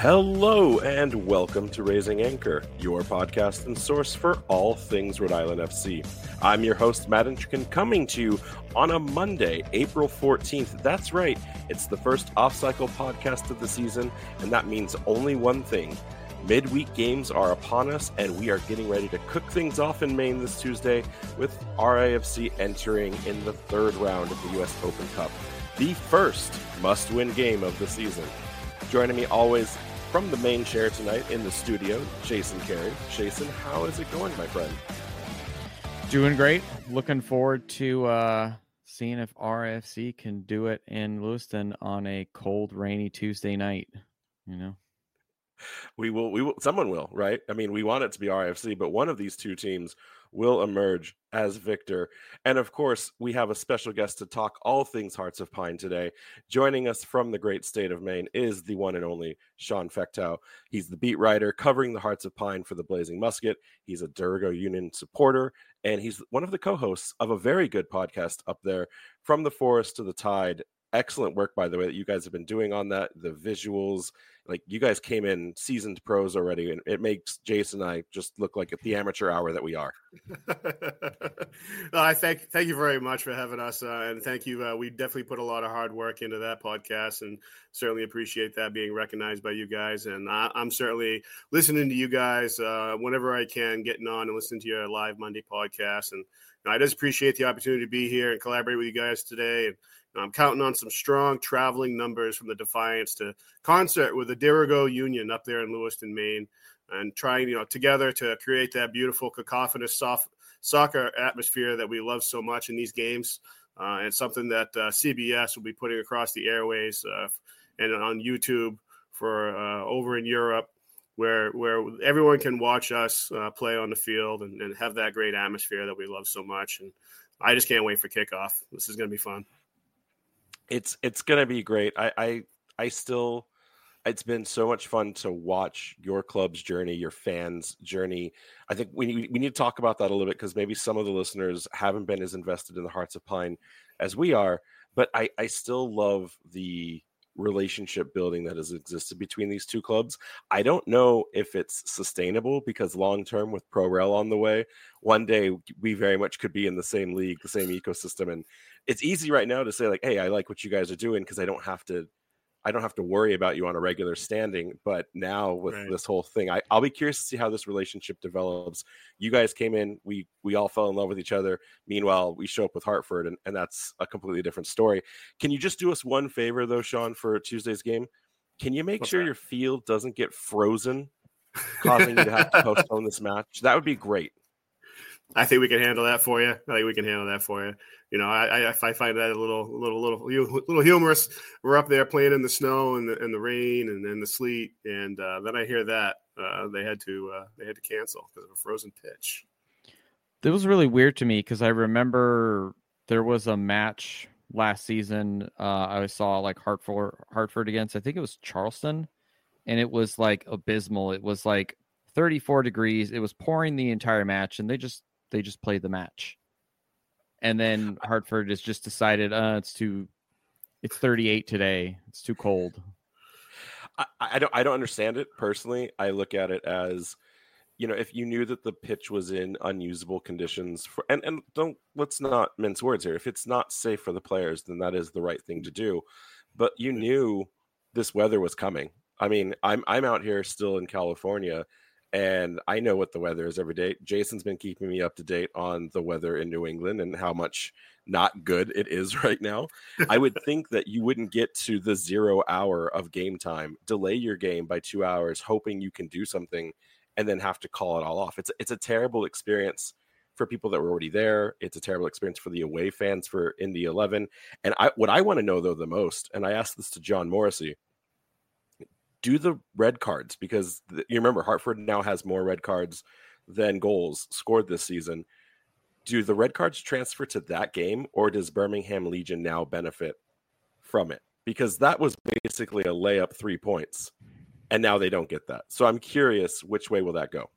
Hello and welcome to Raising Anchor, your podcast and source for all things Rhode Island FC. I'm your host, Matt Intrican, coming to you on a Monday, April 14th. That's right, it's the first off-cycle podcast of the season, and that means only one thing. Midweek games are upon us, and we are getting ready to cook things off in Maine this Tuesday with RIFC entering in the third round of the U.S. Open Cup, the first must-win game of the season. Joining me always from the main chair tonight in the studio, Jason Carey. Jason, how is it going, my friend? Doing great. Looking forward to seeing if RFC can do it in Lewiston on a cold, rainy Tuesday night. You know, we will. Someone will, right? I mean, we want it to be RFC, but one of these two teams will emerge as victor. And of course, we have a special guest to talk all things Hearts of Pine today. Joining us from the great state of Maine is the one and only Sean Fecteau. He's the beat writer covering the Hearts of Pine for the Blazing Musket. He's a Dirigo Union supporter, and he's one of the co-hosts of a very good podcast up there, From the Forest to the Tide. Excellent work, by the way, that you guys have been doing on that. The visuals, like you guys came in seasoned pros already, and it makes Jason and I just look like the amateur hour that we are. I thank you very much for having us, and thank you. We definitely put a lot of hard work into that podcast, and certainly appreciate that being recognized by you guys. And I'm certainly listening to you guys whenever I can, getting on and listening to your live Monday podcast. And I just appreciate the opportunity to be here and collaborate with you guys today. And I'm counting on some strong traveling numbers from the Defiance to concert with the Dirigo Union up there in Lewiston, Maine, and trying, together to create that beautiful cacophonous soccer atmosphere that we love so much in these games. And something that CBS will be putting across the airways and on YouTube for over in Europe, where everyone can watch us play on the field and have that great atmosphere that we love so much. And I just can't wait for kickoff. This is going to be fun. It's going to be great. I still, it's been so much fun to watch your club's journey, your fans' journey. I think we need to talk about that a little bit, because maybe some of the listeners haven't been as invested in the Hearts of Pine as we are, but I still love the relationship building that has existed between these two clubs. I don't know if it's sustainable, because long-term with Pro-Rel on the way, one day we very much could be in the same league, the same ecosystem. And it's easy right now to say, like, hey, I like what you guys are doing because I don't have to worry about you on a regular standing. But now with this whole thing, I'll be curious to see how this relationship develops. You guys came in, we all fell in love with each other. Meanwhile, we show up with Hartford, and that's a completely different story. Can you just do us one favor, though, Sean, for Tuesday's game? Can you make sure your field doesn't get frozen, causing you to have to postpone this match? That would be great. I think we can handle that for you. I find that a little humorous. We're up there playing in the snow and the rain and then the sleet, and then I hear that they had to cancel because of a frozen pitch. It was really weird to me because I remember there was a match last season. I saw like Hartford against, I think it was Charleston, and it was like abysmal. It was like 34 degrees. It was pouring the entire match, and they just played the match. And then Hartford has just decided it's 38 today. It's too cold. I don't understand it personally. I look at it as, if you knew that the pitch was in unusable conditions and let's not mince words here. If it's not safe for the players, then that is the right thing to do. But you knew this weather was coming. I mean, I'm out here still in California, and I know what the weather is every day. Jason's been keeping me up to date on the weather in New England and how much not good it is right now. I would think that you wouldn't get to the 0 hour of game time, delay your game by 2 hours, hoping you can do something, and then have to call it all off. It's a terrible experience for people that were already there. It's a terrible experience for the away fans for Indy 11. And what I want to know, though, the most, and I asked this to John Morrissey, do the red cards, because you remember Hartford now has more red cards than goals scored this season. Do the red cards transfer to that game, or does Birmingham Legion now benefit from it? Because that was basically a layup 3 points, and now they don't get that. So I'm curious, which way will that go?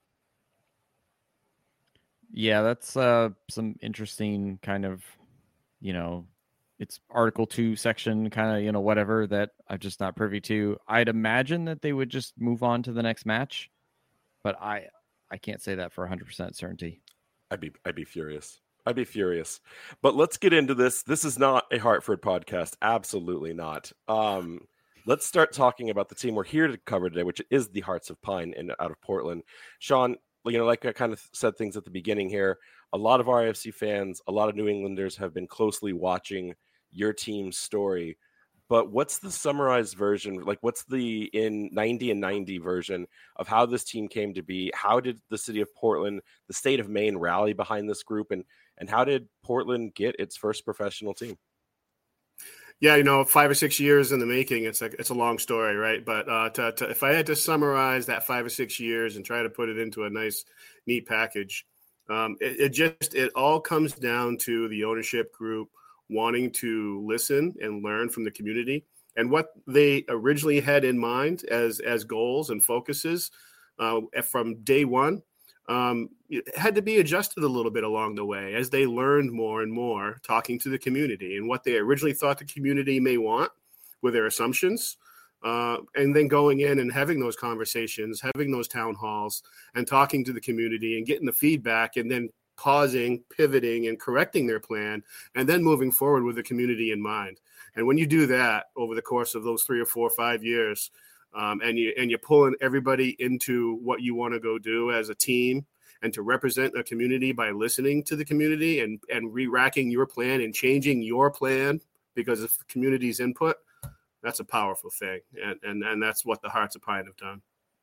Yeah, that's some interesting kind of, it's Article 2 section kind of, whatever that I'm just not privy to. I'd imagine that they would just move on to the next match, but I can't say that for 100% certainty. I'd be furious. I'd be furious. But let's get into this. This is not a Hartford podcast. Absolutely not. Let's start talking about the team we're here to cover today, which is the Hearts of Pine out of Portland. Sean, like I kind of said things at the beginning here, a lot of RFC fans, a lot of New Englanders have been closely watching your team's story. But what's the summarized version? Like, what's the in 90 and 90 version of how this team came to be? How did the city of Portland, the state of Maine, rally behind this group? And how did Portland get its first professional team? Yeah, 5 or 6 years in the making. It's a long story, right? But if I had to summarize that 5 or 6 years and try to put it into a nice, neat package, it all comes down to the ownership group wanting to listen and learn from the community, and what they originally had in mind as goals and focuses from day one. It had to be adjusted a little bit along the way as they learned more and more, talking to the community and what they originally thought the community may want with their assumptions. And then going in and having those conversations, having those town halls and talking to the community and getting the feedback, and then pausing, pivoting, and correcting their plan, and then moving forward with the community in mind. And when you do that over the course of those 3 or 4 or 5 years, and you're pulling everybody into what you want to go do as a team and to represent a community by listening to the community and re-racking your plan and changing your plan because of the community's input, that's a powerful thing. And that's what the Hearts of Pine have done.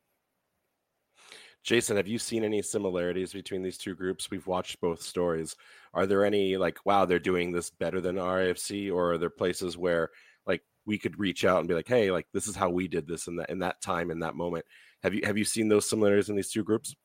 Jason, have you seen any similarities between these two groups? We've watched both stories. Are there any wow, they're doing this better than RFC, or are there places where we could reach out and be like, hey, this is how we did this in that time, in that moment? Have you seen those similarities in these two groups?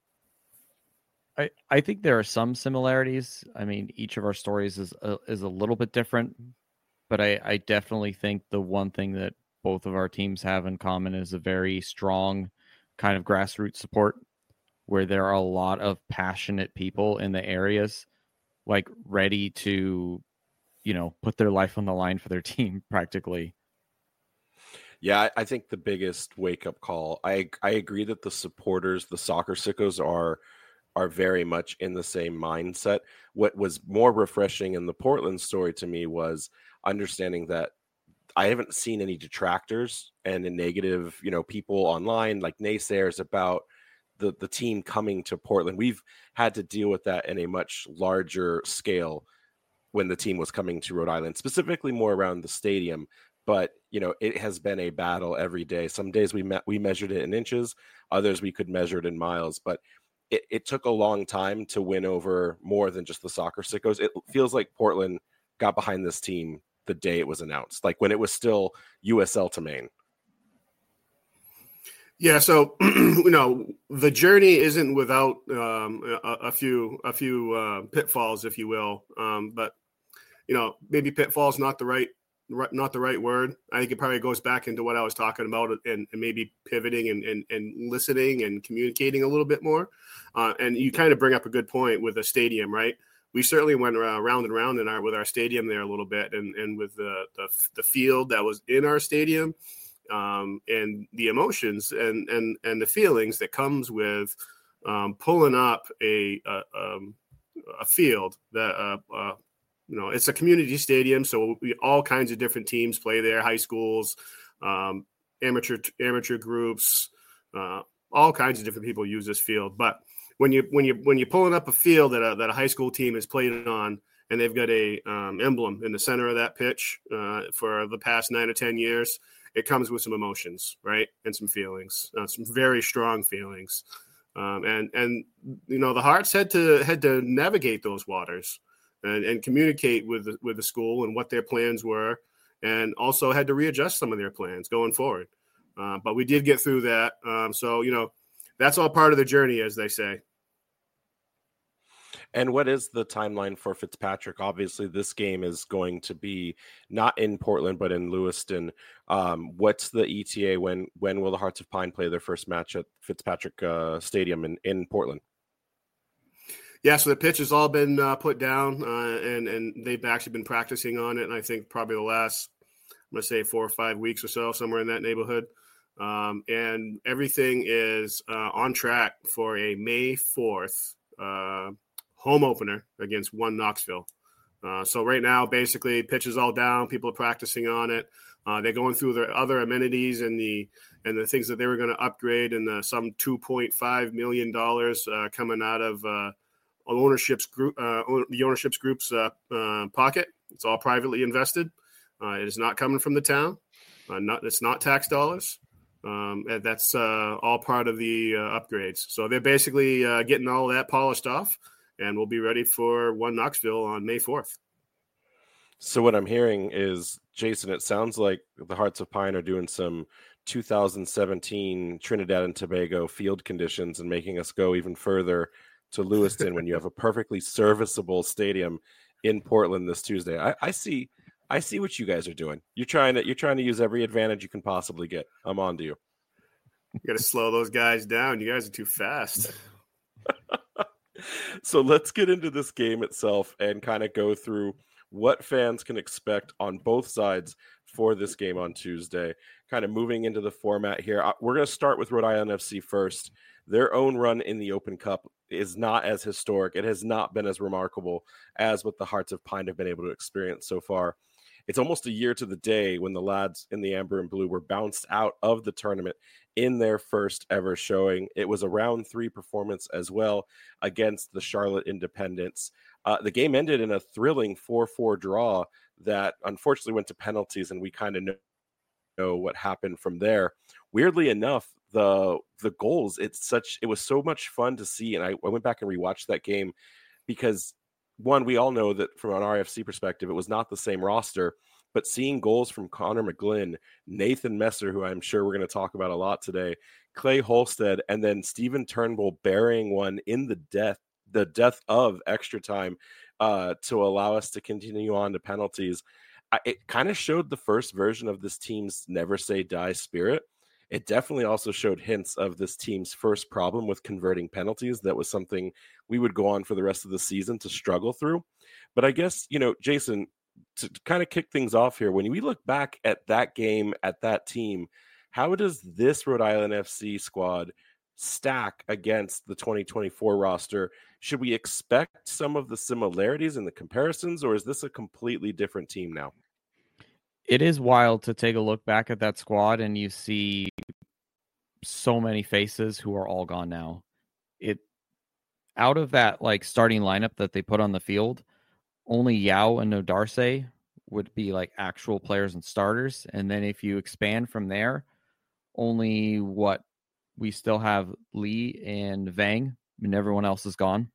I think there are some similarities. I mean, each of our stories is a little bit different, but I definitely think the one thing that both of our teams have in common is a very strong kind of grassroots support, where there are a lot of passionate people in the areas, ready to, put their life on the line for their team practically. Yeah, I think the biggest wake-up call, I agree that the supporters, the soccer sickos, are very much in the same mindset. What was more refreshing in the Portland story to me was understanding that I haven't seen any detractors and negative, people online, naysayers about the team coming to Portland. We've had to deal with that in a much larger scale when the team was coming to Rhode Island, specifically more around the stadium. But, it has been a battle every day. Some days we measured it in inches, others we could measure it in miles. But it took a long time to win over more than just the soccer sickos. It feels like Portland got behind this team the day it was announced, when it was still USL to Maine. Yeah, so the journey isn't without a few pitfalls, if you will. But maybe pitfalls not the right word. I think it probably goes back into what I was talking about, and maybe pivoting and listening and communicating a little bit more. And you kind of bring up a good point with the stadium, right? We certainly went round and round with our stadium there a little bit, and with the field that was in our stadium. And the emotions and the feelings that comes with pulling up a field that it's a community stadium, so all kinds of different teams play there, high schools, amateur groups, all kinds of different people use this field. But when you're pulling up a field that a high school team has played on, and they've got a emblem in the center of that pitch for the past 9 or 10 years. It comes with some emotions, right? And some feelings, some very strong feelings. And the Hearts had to navigate those waters and communicate with the school and what their plans were, and also had to readjust some of their plans going forward. But we did get through that. So that's all part of the journey, as they say. And what is the timeline for Fitzpatrick? Obviously, this game is going to be not in Portland, but in Lewiston. What's the ETA? When will the Hearts of Pine play their first match at Fitzpatrick Stadium in Portland? Yeah, so the pitch has all been put down, and they've actually been practicing on it. And I think probably the last, I'm going to say 4 or 5 weeks or so, somewhere in that neighborhood. And everything is on track for a May 4th home opener against One Knoxville. So right now, basically, pitch is all down. People are practicing on it. They're going through their other amenities and the things that they were going to upgrade, and some $2.5 million coming out of the ownership's group's pocket. It's all privately invested. It is not coming from the town. It's not tax dollars. That's all part of the upgrades. So they're basically getting all that polished off, and we'll be ready for One Knoxville on May 4th. So what I'm hearing is, Jason, it sounds like the Hearts of Pine are doing some 2017 Trinidad and Tobago field conditions and making us go even further to Lewiston when you have a perfectly serviceable stadium in Portland this Tuesday. I see what you guys are doing. You're trying to use every advantage you can possibly get. I'm on to you. You got to slow those guys down. You guys are too fast. So let's get into this game itself and kind of go through what fans can expect on both sides for this game on Tuesday. Kind of moving into the format here. We're going to start with Rhode Island FC first. Their own run in the Open Cup is not as historic. It has not been as remarkable as what the Hearts of Pine have been able to experience so far. It's almost a year to the day when the lads in the Amber and Blue were bounced out of the tournament in their first ever showing. It was a round 3 performance as well against the Charlotte Independents. The game ended in a thrilling 4-4 draw that unfortunately went to penalties, and we kind of know what happened from there. Weirdly enough, the goals, it was so much fun to see, and I went back and rewatched that game because, one, we all know that from an RFC perspective, it was not the same roster, but seeing goals from Connor McGlynn, Nathan Messer, who I'm sure we're going to talk about a lot today, Clay Holstead, and then Stephen Turnbull burying one in the death of extra time to allow us to continue on to penalties. It kind of showed the first version of this team's never say die spirit. It definitely also showed hints of this team's first problem with converting penalties. That was something we would go on for the rest of the season to struggle through. But I guess, Jason, to kind of kick things off here, when we look back at that game, at that team, how does this Rhode Island FC squad stack against the 2024 roster? Should we expect some of the similarities in the comparisons, or is this a completely different team now? It is wild to take a look back at that squad and you see so many faces who are all gone now. Out of that starting lineup that they put on the field, only Yao and Nodarse would be actual players and starters. And then if you expand from there, only we still have Lee and Vang, and everyone else is gone.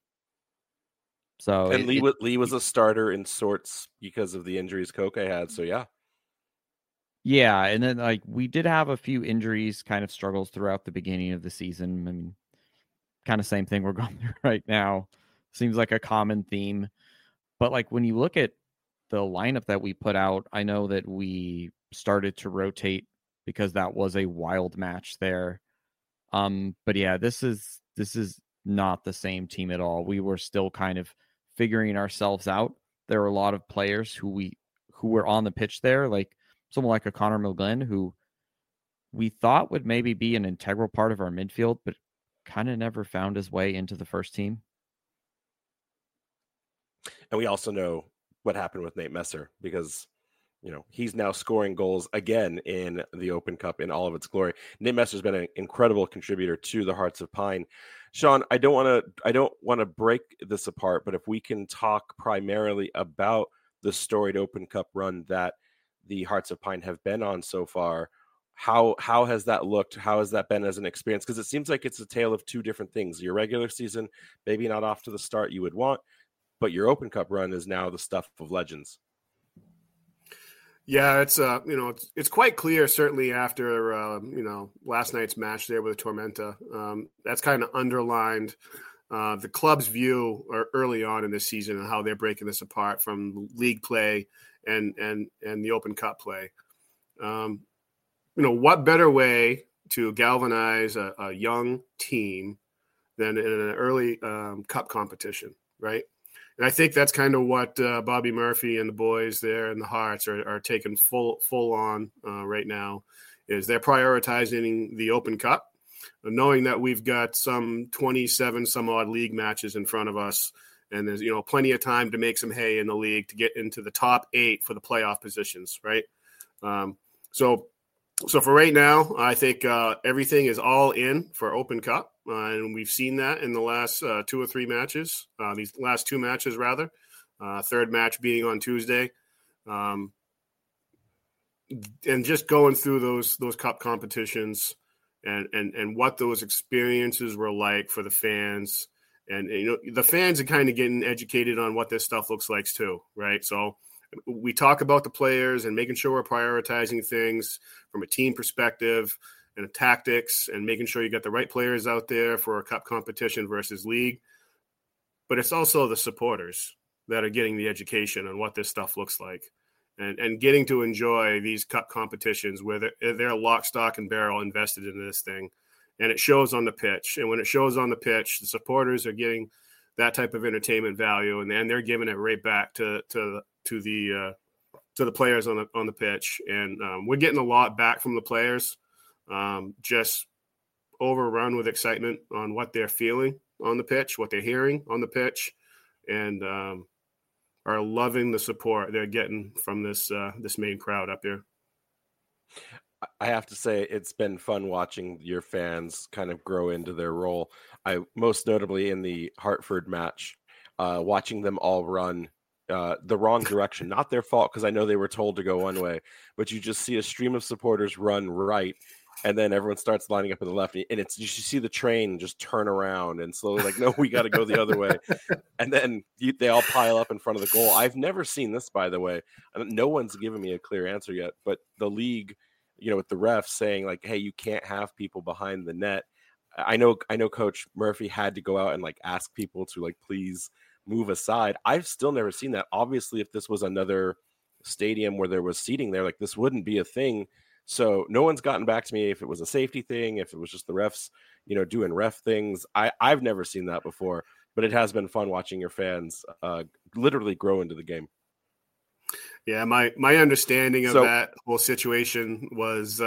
So Lee was a starter in sorts because of the injuries Koke had. So yeah. Yeah, and then we did have a few injuries, kind of struggles throughout the beginning of the season. I mean, kind of same thing we're going through right now. Seems like a common theme. But when you look at the lineup that we put out, I know that we started to rotate because that was a wild match there. But yeah, this is not the same team at all. We were still kind of figuring ourselves out. There were a lot of players who were on the pitch there, someone like a Connor McGlynn, who we thought would maybe be an integral part of our midfield, but kind of never found his way into the first team. And we also know what happened with Nate Messer because, he's now scoring goals again in the Open Cup in all of its glory. Nate Messer's been an incredible contributor to the Hearts of Pine. Sean, I don't want to break this apart, but if we can talk primarily about the storied Open Cup run that the Hearts of Pine have been on so far, how has that looked? How has that been as an experience? Because it seems like it's a tale of two different things. Your regular season, maybe not off to the start you would want, but your Open Cup run is now the stuff of legends. Yeah, it's quite clear, certainly after last night's match there with Tormenta. That's kind of underlined the club's view early on in this season and how they're breaking this apart from league play and the Open Cup play. What better way to galvanize a young team than in an early cup competition, right? And I think that's kind of what Bobby Murphy and the boys there and the Hearts are taking full on right now, is they're prioritizing the Open Cup, knowing that we've got some 27 some odd league matches in front of us, and there's plenty of time to make some hay in the league to get into the top 8 for the playoff positions, right? So for right now, I think everything is all in for Open Cup, and we've seen that in the last 2 or 3 matches. These last 2 matches, rather. Third match being on Tuesday, and just going through those cup competitions, and what those experiences were like for the fans, and the fans are kind of getting educated on what this stuff looks like too, right? So we talk about the players and making sure we're prioritizing things from a team perspective and tactics, and making sure you got the right players out there for a cup competition versus league. But it's also the supporters that are getting the education on what this stuff looks like, and getting to enjoy these cup competitions where they're lock, stock, and barrel invested in this thing. And it shows on the pitch. And when it shows on the pitch, the supporters are getting that type of entertainment value, and they're giving it right back to the players on the pitch. And we're getting a lot back from the players, just overrun with excitement on what they're feeling on the pitch, what they're hearing on the pitch, and are loving the support they're getting from this main crowd up here. I have to say, it's been fun watching your fans kind of grow into their role. I most notably in the Hartford match, watching them all run the wrong direction. Not their fault, because I know they were told to go one way, but you just see a stream of supporters run right, and then everyone starts lining up in the left, and you see the train just turn around and slowly like, no, we got to go the other way, and then they all pile up in front of the goal. I've never seen this, by the way. No one's given me a clear answer yet, but the league, with the refs saying like, hey, you can't have people behind the net. I know Coach Murphy had to go out and like ask people to like please move aside. I've still never seen that. Obviously, if this was another stadium where there was seating there, like this wouldn't be a thing. So no one's gotten back to me if it was a safety thing, if it was just the refs, doing ref things. I've never seen that before, but it has been fun watching your fans literally grow into the game. Yeah, my understanding of that whole situation was,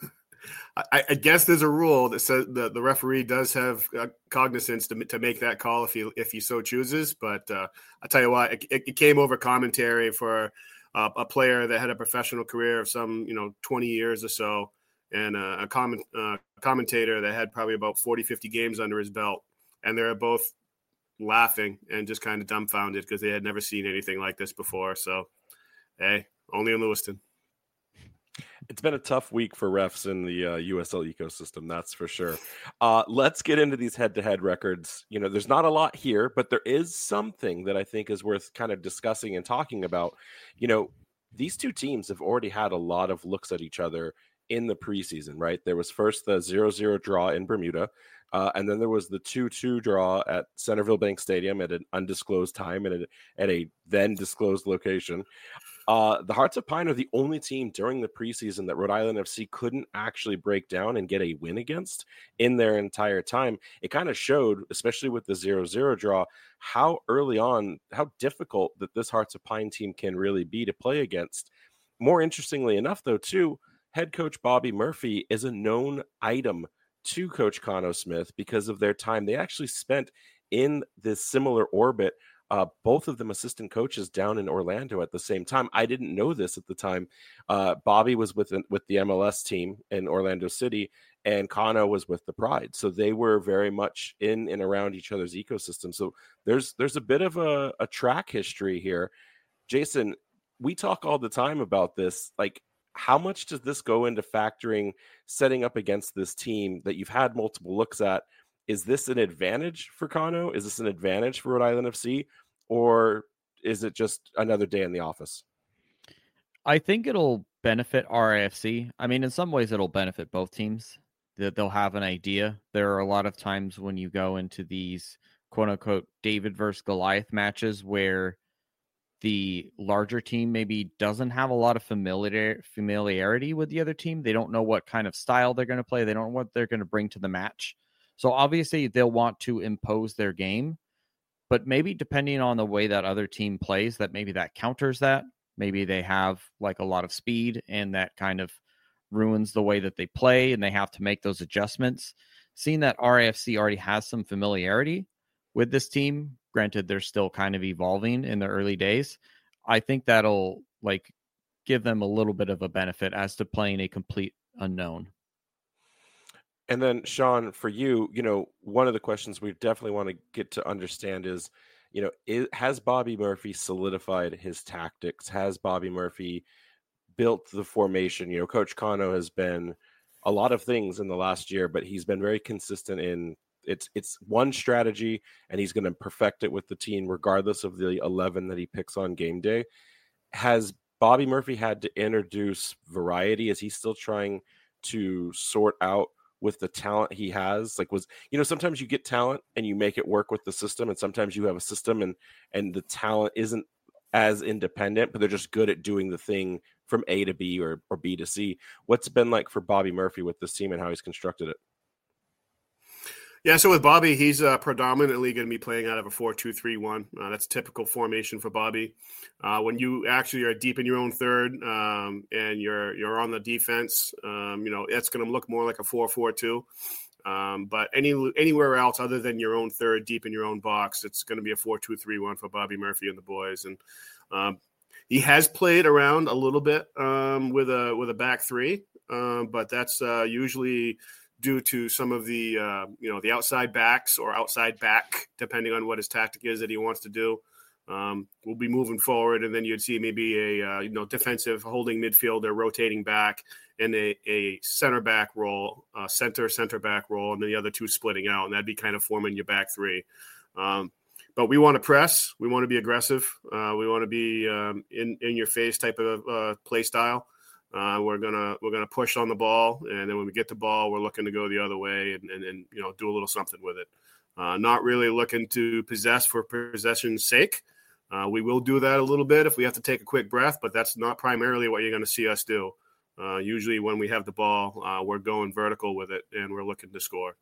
I guess there's a rule that says the referee does have cognizance to make that call if he so chooses. But I tell you what, it came over commentary for a player that had a professional career of some 20 years or so, and a commentator that had probably about 40, 50 games under his belt, and they're both laughing and just kind of dumbfounded because they had never seen anything like this before. So. Hey, only in Lewiston. It's been a tough week for refs in the USL ecosystem, that's for sure. Let's get into these head-to-head records. There's not a lot here, but there is something that I think is worth kind of discussing and talking about. These two teams have already had a lot of looks at each other in the preseason, right? There was first the 0-0 draw in Bermuda, and then there was the 2-2 draw at Centerville Bank Stadium at an undisclosed time and at a then disclosed location. The Hearts of Pine are the only team during the preseason that Rhode Island FC couldn't actually break down and get a win against in their entire time. It kind of showed, especially with the 0-0 draw, how early on, how difficult that this Hearts of Pine team can really be to play against. More interestingly enough, though, too, head coach Bobby Murphy is a known item to Coach Cano Smith because of their time they actually spent in this similar orbit. Both of them assistant coaches down in Orlando at the same time. I didn't know this at the time. Bobby was with the MLS team in Orlando City, and Cano was with the Pride. So they were very much in and around each other's ecosystem. So there's a bit of a track history here. Jason, we talk all the time about this. Like, how much does this go into factoring setting up against this team that you've had multiple looks at? Is this an advantage for Cano? Is this an advantage for Rhode Island FC? Or is it just another day in the office? I think it'll benefit RIFC. I mean, in some ways, it'll benefit both teams. That they'll have an idea. There are a lot of times when you go into these quote-unquote David versus Goliath matches where the larger team maybe doesn't have a lot of familiarity with the other team. They don't know what kind of style they're going to play. They don't know what they're going to bring to the match. So obviously they'll want to impose their game, but maybe depending on the way that other team plays, that maybe that counters that. Maybe they have like a lot of speed and that kind of ruins the way that they play and they have to make those adjustments. Seeing that RAFC already has some familiarity with this team, granted they're still kind of evolving in the early days, I think that'll like give them a little bit of a benefit as to playing a complete unknown. And then, Sean, for you, one of the questions we definitely want to get to understand is, has Bobby Murphy solidified his tactics? Has Bobby Murphy built the formation? Coach Kano has been a lot of things in the last year, but he's been very consistent in it's one strategy, and he's going to perfect it with the team, regardless of the 11 that he picks on game day. Has Bobby Murphy had to introduce variety? Is he still trying to sort out with the talent he has? Like, sometimes you get talent and you make it work with the system, and sometimes you have a system and the talent isn't as independent, but they're just good at doing the thing from A to B or B to C. What's it been like for Bobby Murphy with this team and how he's constructed it? Yeah, so with Bobby, he's predominantly going to be playing out of a 4-2-3-1. That's typical formation for Bobby. When you actually are deep in your own third and you're on the defense, it's going to look more like a 4-4-2. But anywhere else other than your own third, deep in your own box, it's going to be a 4-2-3-1 for Bobby Murphy and the boys. And he has played around a little bit with a back three, but that's usually due to some of the the outside backs or outside back, depending on what his tactic is that he wants to do. We'll be moving forward, and then you'd see maybe a defensive holding midfielder rotating back and a center back role, center back role, and then the other two splitting out, and that'd be kind of forming your back three. But we want to press, we want to be aggressive, we want to be in your face type of play style. We're gonna push on the ball, and then when we get the ball, we're looking to go the other way and do a little something with it. Not really looking to possess for possession's sake. We will do that a little bit if we have to take a quick breath, but that's not primarily what you're going to see us do. Usually when we have the ball, we're going vertical with it, and we're looking to score.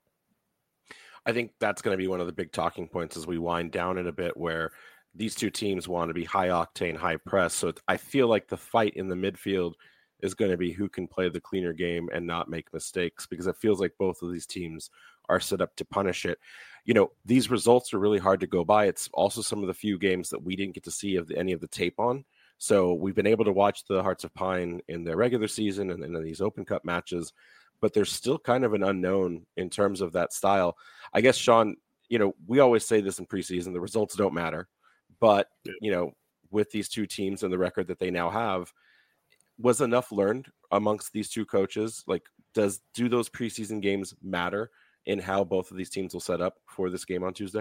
I think that's going to be one of the big talking points as we wind down in a bit, where these two teams want to be high octane, high press. So I feel like the fight in the midfield is going to be who can play the cleaner game and not make mistakes, because it feels like both of these teams are set up to punish it. These results are really hard to go by. It's also some of the few games that we didn't get to see any of the tape on. So we've been able to watch the Hearts of Pine in their regular season and in these Open Cup matches, but there's still kind of an unknown in terms of that style. I guess, Sean, we always say this in preseason, the results don't matter. But, with these two teams and the record that they now have, was enough learned amongst these two coaches? Like, do those preseason games matter in how both of these teams will set up for this game on Tuesday?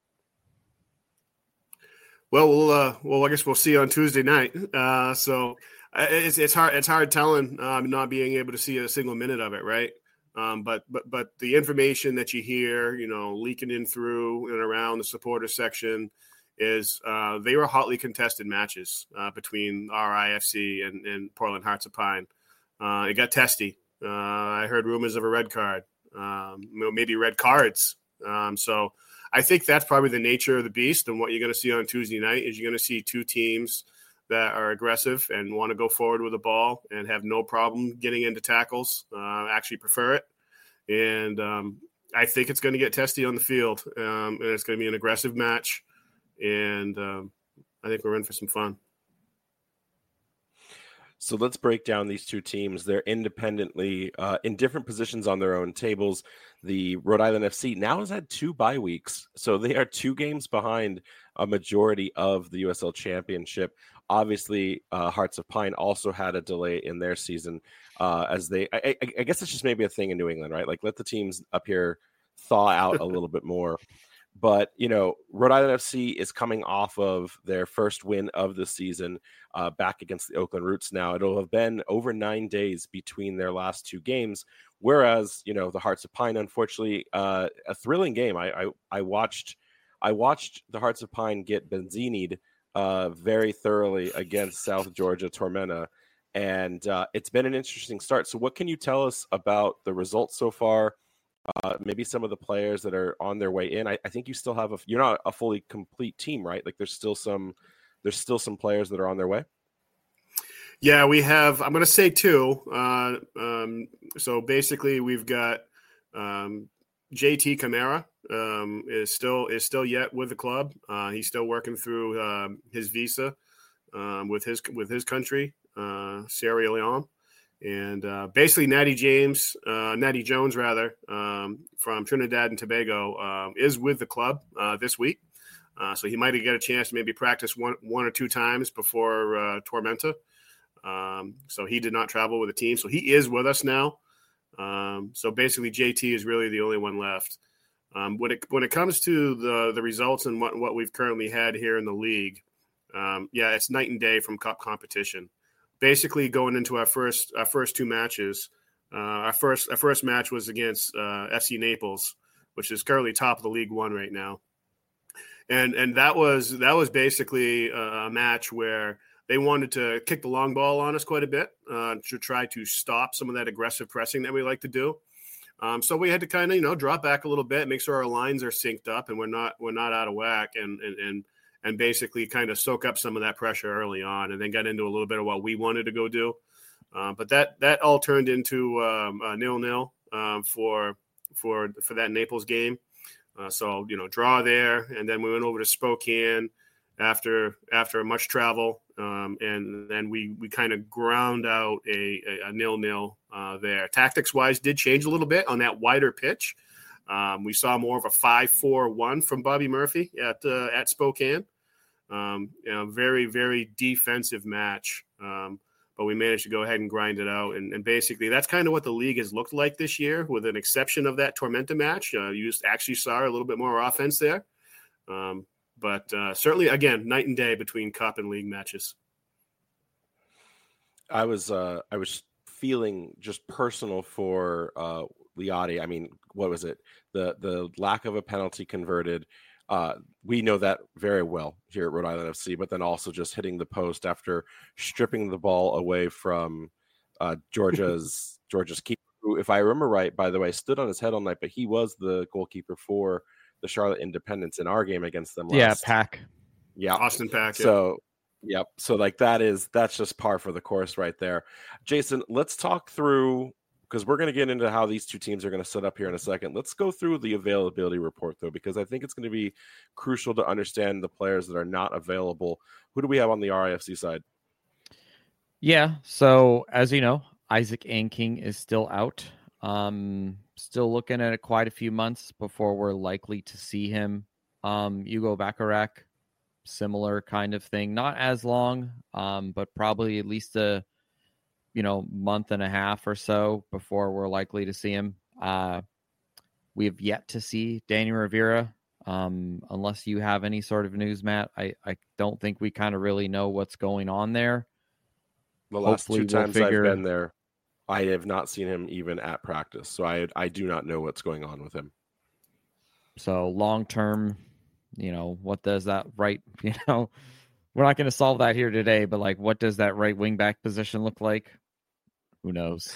Well, I guess we'll see on Tuesday night. So it's hard telling, not being able to see a single minute of it, right? But the information that you hear, leaking in through and around the supporter section is they were hotly contested matches between RIFC and Portland Hearts of Pine. It got testy. I heard rumors of a red card, maybe red cards. So I think that's probably the nature of the beast. And what you're going to see on Tuesday night is you're going to see two teams that are aggressive and want to go forward with the ball and have no problem getting into tackles, actually prefer it. And I think it's going to get testy on the field, and it's going to be an aggressive match. And I think we're in for some fun. So let's break down these two teams. They're independently in different positions on their own tables. The Rhode Island FC now has had 2 bye weeks, so they are 2 games behind a majority of the USL Championship. Obviously, Hearts of Pine also had a delay in their season as they – I guess it's just maybe a thing in New England, right? Like, let the teams up here thaw out a little bit more. But, Rhode Island FC is coming off of their first win of the season back against the Oakland Roots now. It'll have been over 9 days between their last 2 games, whereas, the Hearts of Pine, unfortunately, a thrilling game. I watched the Hearts of Pine get benzini'd very thoroughly against South Georgia Tormenta, and it's been an interesting start. So what can you tell us about the results so far maybe some of the players that are on their way in. I think you still have you're not a fully complete team, right? Like there's still some players that are on their way. Yeah, we have. I'm going to say two. So basically, we've got JT Camara is still yet with the club. He's still working through his visa with his country, Sierra Leone, and basically Natty Jones from Trinidad and Tobago is with the club this week. So he might get a chance to maybe practice one or two times before Tormenta. So he did not travel with the team. So he is with us now. So basically JT is really the only one left. When it comes to the results and what we've currently had here in the league, it's night and day from cup competition. Basically going into our first two matches, our first match was against FC Naples, which is currently top of the League One right now. And that was basically a match where they wanted to kick the long ball on us quite a bit to try to stop some of that aggressive pressing that we like to do. So we had to kind of drop back a little bit, make sure our lines are synced up and we're not out of whack, and basically kind of soak up some of that pressure early on, and then got into a little bit of what we wanted to go do. But that all turned into 0-0 for that Naples game. So draw there, and then we went over to Spokane after much travel, and then we kind of ground out a 0-0 there. Tactics wise, did change a little bit on that wider pitch. We saw more of a 5-4-1 from Bobby Murphy at Spokane. Very, very defensive match. But we managed to go ahead and grind it out. And basically that's kind of what the league has looked like this year, with an exception of that Tormenta match. You just actually saw a little bit more offense there. But certainly, again, night and day between cup and league matches. I was feeling just personal for Liotti. I mean, what was it? The lack of a penalty converted. We know that very well here at Rhode Island FC, but then also just hitting the post after stripping the ball away from Georgia's keeper, who, if I remember right, by the way, stood on his head all night, but he was the goalkeeper for the Charlotte Independents in our game against them last. Pack. Yeah. Austin Pack. So, yep. So like that's just par for the course right there. Jason, let's talk through, because we're going to get into how these two teams are going to set up here in a second. Let's go through the availability report, though, because I think it's going to be crucial to understand the players that are not available. Who do we have on the RIFC side? Yeah, so as you know, Isaac Anking is still out. Still looking at quite a few months before we're likely to see him. Hugo Bacharach, similar kind of thing. Not as long, but probably at least a month and a half or so before we're likely to see him. We have yet to see Danny Rivera, unless you have any sort of news, Matt. I don't think we kind of really know what's going on there. The last two times I've been there, I have not seen him even at practice, so I do not know what's going on with him. So long term, what does that right? We're not going to solve that here today, but like, what does that right wing back position look like? Who knows?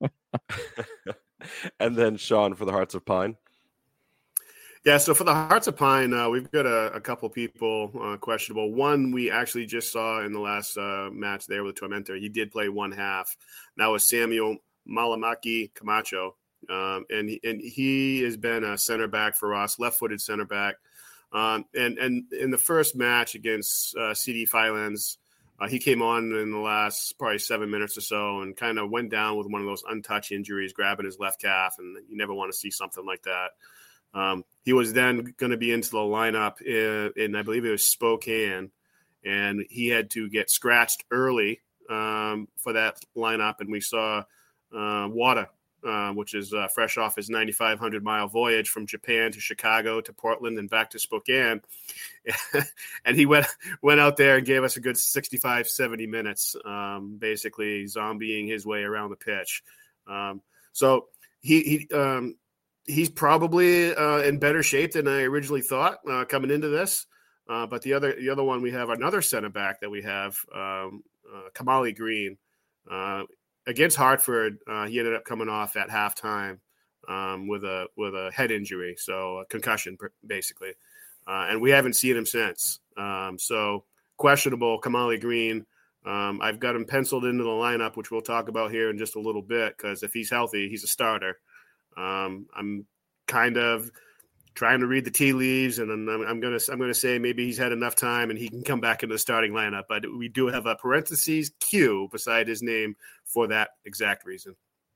And then Sean for the Hearts of Pine. Yeah, so for the Hearts of Pine, we've got a couple people questionable. One we actually just saw in the last match there with Tormenta. He did play one half. That was Samuel Malamaki Camacho, and he has been a center back for us, left-footed center back. And in the first match against CD Filands, he came on in the last probably 7 minutes or so and kind of went down with one of those untouched injuries, grabbing his left calf, and you never want to see something like that. He was then going to be into the lineup in I believe it was Spokane, and he had to get scratched early for that lineup. And we saw Wada, which is fresh off his 9,500-mile voyage from Japan to Chicago to Portland and back to Spokane. And he went out there and gave us a good 65, 70 minutes, basically zombieing his way around the pitch. So he's probably in better shape than I originally thought coming into this. But the other one, we have another center back that we have, Kamali Green. Against Hartford, he ended up coming off at halftime with a head injury, so a concussion basically, and we haven't seen him since. So questionable, Kamali Green. I've got him penciled into the lineup, which we'll talk about here in just a little bit, because if he's healthy, he's a starter. I'm kind of trying to read the tea leaves, and then I'm gonna say maybe he's had enough time and he can come back into the starting lineup. But we do have a parentheses Q beside his name for that exact reason.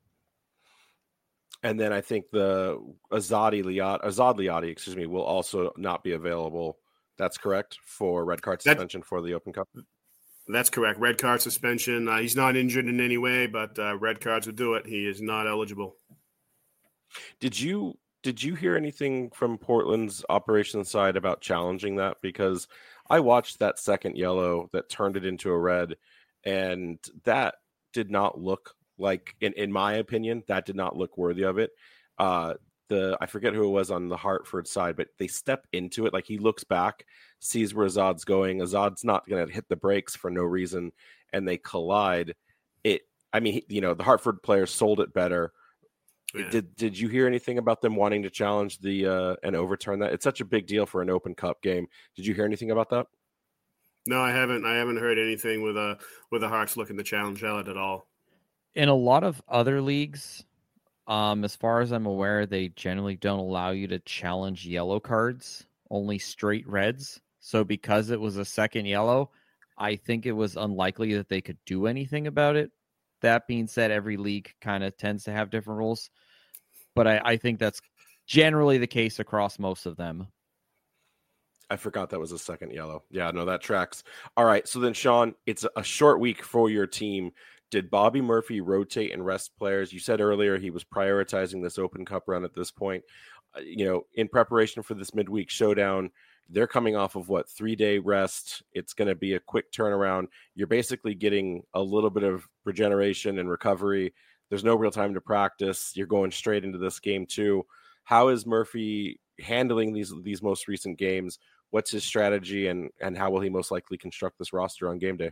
And then I think the Azad Liati, will also not be available. That's correct, for red card suspension for the Open Cup. That's correct. Red card suspension. He's not injured in any way, but red cards would do it. He is not eligible. Did you hear anything from Portland's operations side about challenging that? Because I watched that second yellow that turned it into a red, and that did not look like, in my opinion, that did not look worthy of it. I forget who it was on the Hartford side, but they step into it. Like, he looks back, sees where Azad's going. Azad's not going to hit the brakes for no reason, and they collide. The Hartford players sold it better. Yeah. Did you hear anything about them wanting to challenge and overturn that? It's such a big deal for an Open Cup game. Did you hear anything about that? No, I haven't. I haven't heard anything with the Hawks looking to challenge that at all. In a lot of other leagues, as far as I'm aware, they generally don't allow you to challenge yellow cards, only straight reds. So because it was a second yellow, I think it was unlikely that they could do anything about it. That being said, every league kind of tends to have different rules, but I think that's generally the case across most of them. I forgot that was a second yellow. Yeah, no, that tracks. All right, so then, Sean, it's a short week for your team. Did Bobby Murphy rotate and rest players? You said earlier he was prioritizing this Open Cup run at this point. In preparation for this midweek showdown, they're coming off of 3-day rest. It's going to be a quick turnaround. You're basically getting a little bit of regeneration and recovery. There's no real time to practice. You're going straight into this game too. How is Murphy handling these most recent games? What's his strategy, and how will he most likely construct this roster on game day?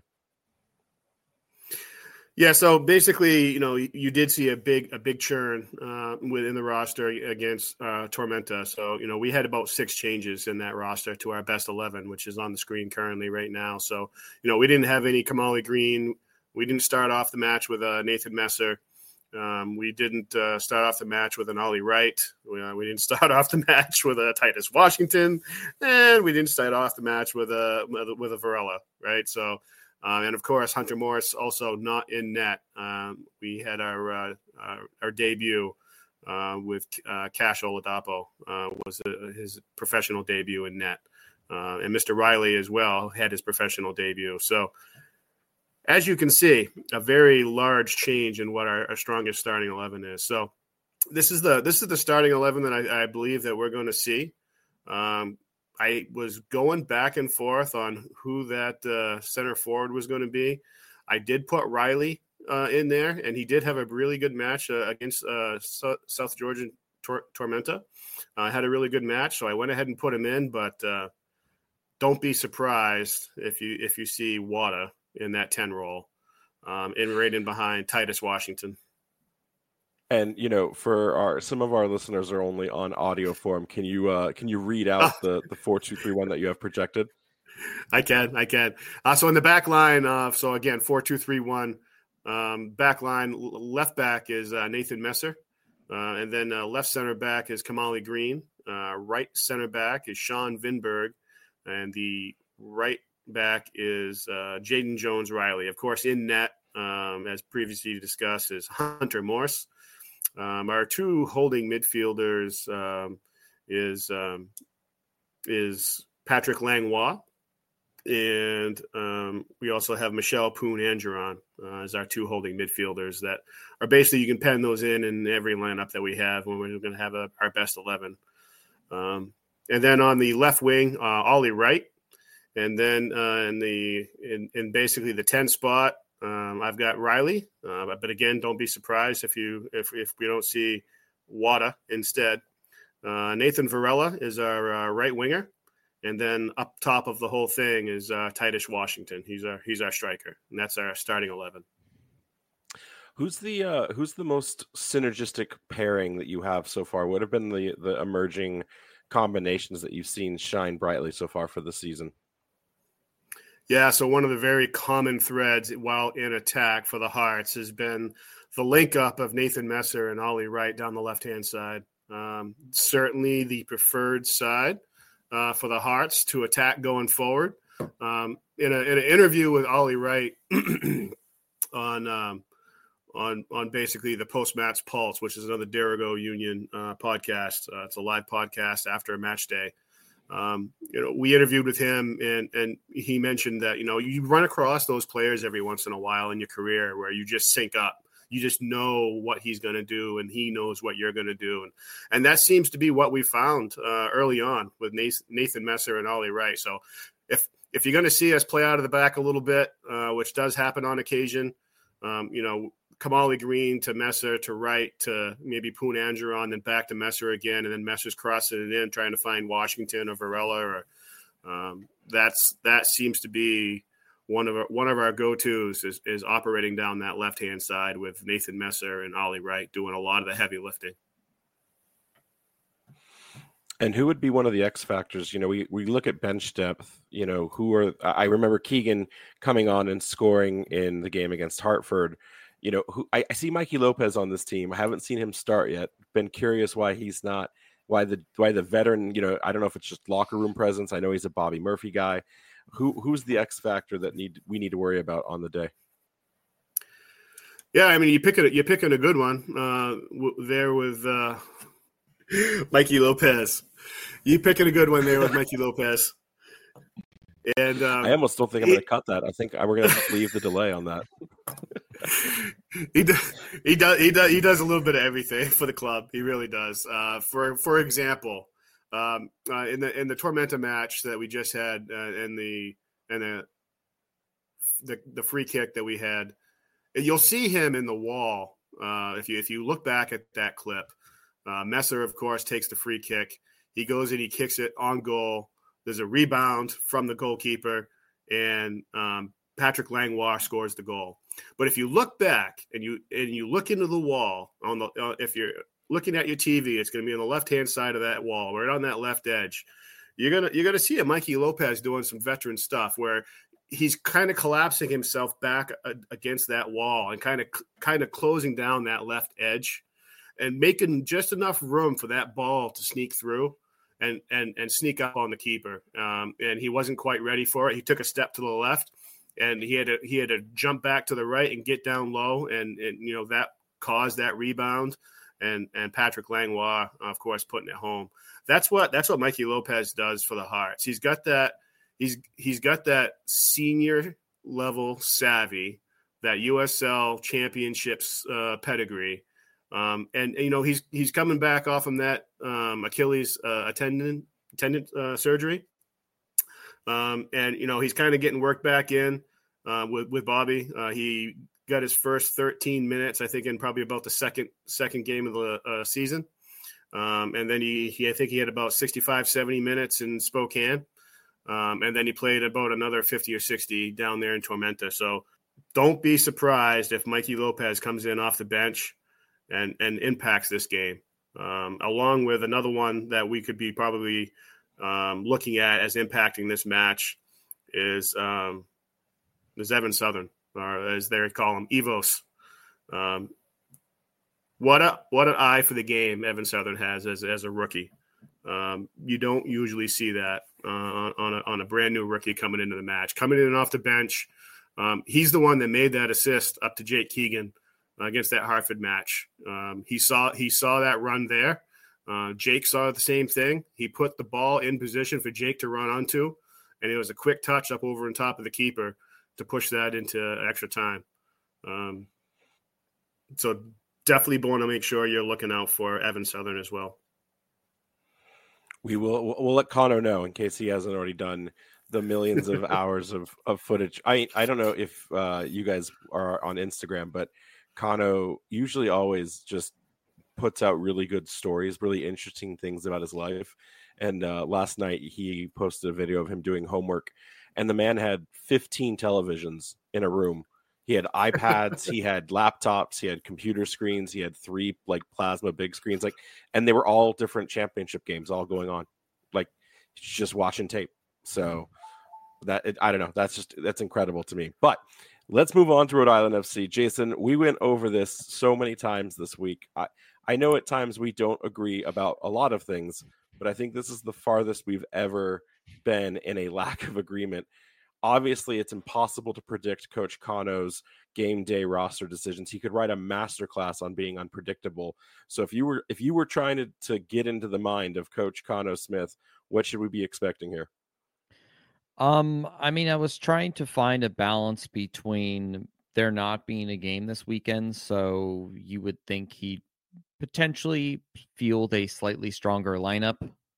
Yeah, so basically, you did see a big churn within the roster against Tormenta. So, we had about 6 changes in that roster to our best 11, which is on the screen currently right now. So, we didn't have any Kamali Green. We didn't start off the match with Nathan Messer. We didn't start off the match with an Ollie Wright. We didn't start off the match with a Titus Washington, and we didn't start off the match with a Varela, right? So. And of course, Hunter Morris also not in net. We had our debut with Cash Oladapo was his professional debut in net, and Mr. Riley as well had his professional debut. So, as you can see, a very large change in what our strongest starting 11 is. So, this is the starting 11 that I believe that we're going to see. I was going back and forth on who that center forward was going to be. I did put Riley in there, and he did have a really good match against South Georgian Tormenta. Had a really good match, so I went ahead and put him in. But don't be surprised if you see Wada in that 10 role, right in behind Titus Washington. And for some of our listeners are only on audio form. Can you read out the 4-2-3-1 that you have projected? I can. So in the back line, so again 4-2-3-1. Back line, left back is Nathan Messer, and then left center back is Kamali Green. Right center back is Sean Vinberg, and the right back is Jaden Jones Riley. Of course, in net, as previously discussed, is Hunter Morse. Our 2 holding midfielders is Patrick Langlois, and we also have Michelle Poon-Angeron as our 2 holding midfielders that are basically, you can pen those in every lineup that we have when we're going to have our best 11. And then on the left wing, Ollie Wright, and then in basically the 10 spot, I've got Riley, but again, don't be surprised if we don't see Wada instead. Nathan Varela is our right winger, and then up top of the whole thing is Titus Washington. He's our striker, and that's our starting 11. Who's the most synergistic pairing that you have so far? What have been the emerging combinations that you've seen shine brightly so far for the season? Yeah, so one of the very common threads while in attack for the Hearts has been the link up of Nathan Messer and Ollie Wright down the left-hand side. Certainly the preferred side for the Hearts to attack going forward. In an interview with Ollie Wright on basically the post-match Pulse, which is another Dirigo Union podcast. It's a live podcast after a match day. We interviewed with him, and he mentioned that, you run across those players every once in a while in your career where you just sync up. You just know what he's going to do, and he knows what you're going to do. And that seems to be what we found early on with Nathan Messer and Ollie Wright. So if you're going to see us play out of the back a little bit, which does happen on occasion, Kamali Green to Messer to Wright to maybe Poon Angeron, then back to Messer again, and then Messer's crossing it in, trying to find Washington or Varela. That seems to be one of our go-tos is operating down that left-hand side with Nathan Messer and Ollie Wright doing a lot of the heavy lifting. And who would be one of the X factors? We look at bench depth, I remember Keegan coming on and scoring in the game against Hartford. I see Mikey Lopez on this team. I haven't seen him start yet. Been curious why he's not, why the veteran, I don't know if it's just locker room presence. I know he's a Bobby Murphy guy. Who's the X factor that we need to worry about on the day? Yeah, I mean, you're picking a good one there with Mikey Lopez. You picking a good one there with Mikey Lopez. And I almost don't think I'm going to cut that. I think we're going to leave the delay on that. He does a little bit of everything for the club. He really does. For example, in the Tormenta match that we just had, and the free kick that we had, you'll see him in the wall. If you look back at that clip, Messer, of course, takes the free kick. He goes and he kicks it on goal. There's a rebound from the goalkeeper, and Patrick Langlois scores the goal. But if you look back and you look into the wall if you're looking at your TV, it's going to be on the left-hand side of that wall, right on that left edge. You're gonna see a Mikey Lopez doing some veteran stuff where he's kind of collapsing himself back against that wall and kind of closing down that left edge and making just enough room for that ball to sneak through and sneak up on the keeper. And he wasn't quite ready for it. He took a step to the left, and he had to jump back to the right and get down low, and that caused that rebound. And Patrick Langlois, of course, putting it home. That's what Mikey Lopez does for the Hearts. He's got that senior level savvy, that USL championships pedigree. And he's coming back off of that Achilles tendon surgery, and he's kind of getting work back in with Bobby. He got his first 13 minutes, I think, in probably about the second game of the season, and then I think he had about 65, 70 minutes in Spokane, and then he played about another 50 or 60 down there in Tormenta. So don't be surprised if Mikey Lopez comes in off the bench and impacts this game, along with another one that we could be probably looking at as impacting this match is Evan Southern, or as they call him, Evos. What an eye for the game Evan Southern has as a rookie. You don't usually see that on a brand new rookie coming into the match, coming in off the bench. He's the one that made that assist up to Jake Keegan against that Hartford match. He saw that run there. Jake saw the same thing. He put the ball in position for Jake to run onto, and it was a quick touch up over on top of the keeper to push that into extra time. So definitely want to make sure you're looking out for Evan Southern as well. We'll let Connor know in case he hasn't already done the millions of hours of footage. I don't know if you guys are on Instagram, but Connor usually always just puts out really good stories, really interesting things about his life. And last night he posted a video of him doing homework, and the man had 15 televisions in a room He had iPads, he had laptops, he had computer screens, he had 3 like plasma big screens, like, and they were all different championship games all going on. Like, just watching tape. So I don't know. That's incredible to me. But let's move on to Rhode Island FC. Jason, we went over this so many times this week. I know at times we don't agree about a lot of things, but I think this is the farthest we've ever been in a lack of agreement. Obviously, it's impossible to predict Coach Cano's game day roster decisions. He could write a masterclass on being unpredictable. So if you were trying to get into the mind of Coach Cano Smith, what should we be expecting here? I mean, I was trying to find a balance between there not being a game this weekend, so you would think he'd potentially field a slightly stronger lineup.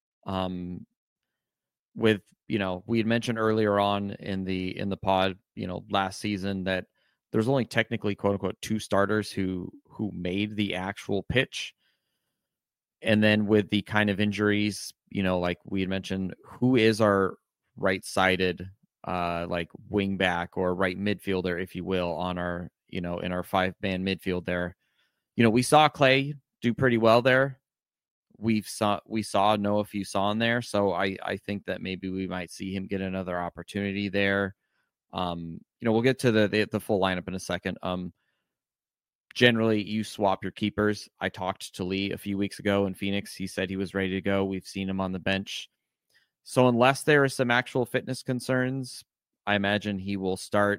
With, we had mentioned earlier on in the pod, last season that there's only technically quote unquote 2 starters who made the actual pitch. And then with the kind of injuries, like we had mentioned, who is our right-sided like wing back or right midfielder, if you will, on our, in our 5-man midfield there. We saw Clay do pretty well there. We saw Noah Fuson there, so I think that maybe we might see him get another opportunity there. We'll get to the full lineup in a second. Generally, you swap your keepers. I talked to Lee a few weeks ago in Phoenix. He said he was ready to go. We've seen him on the bench. So unless there are some actual fitness concerns, I imagine he will start.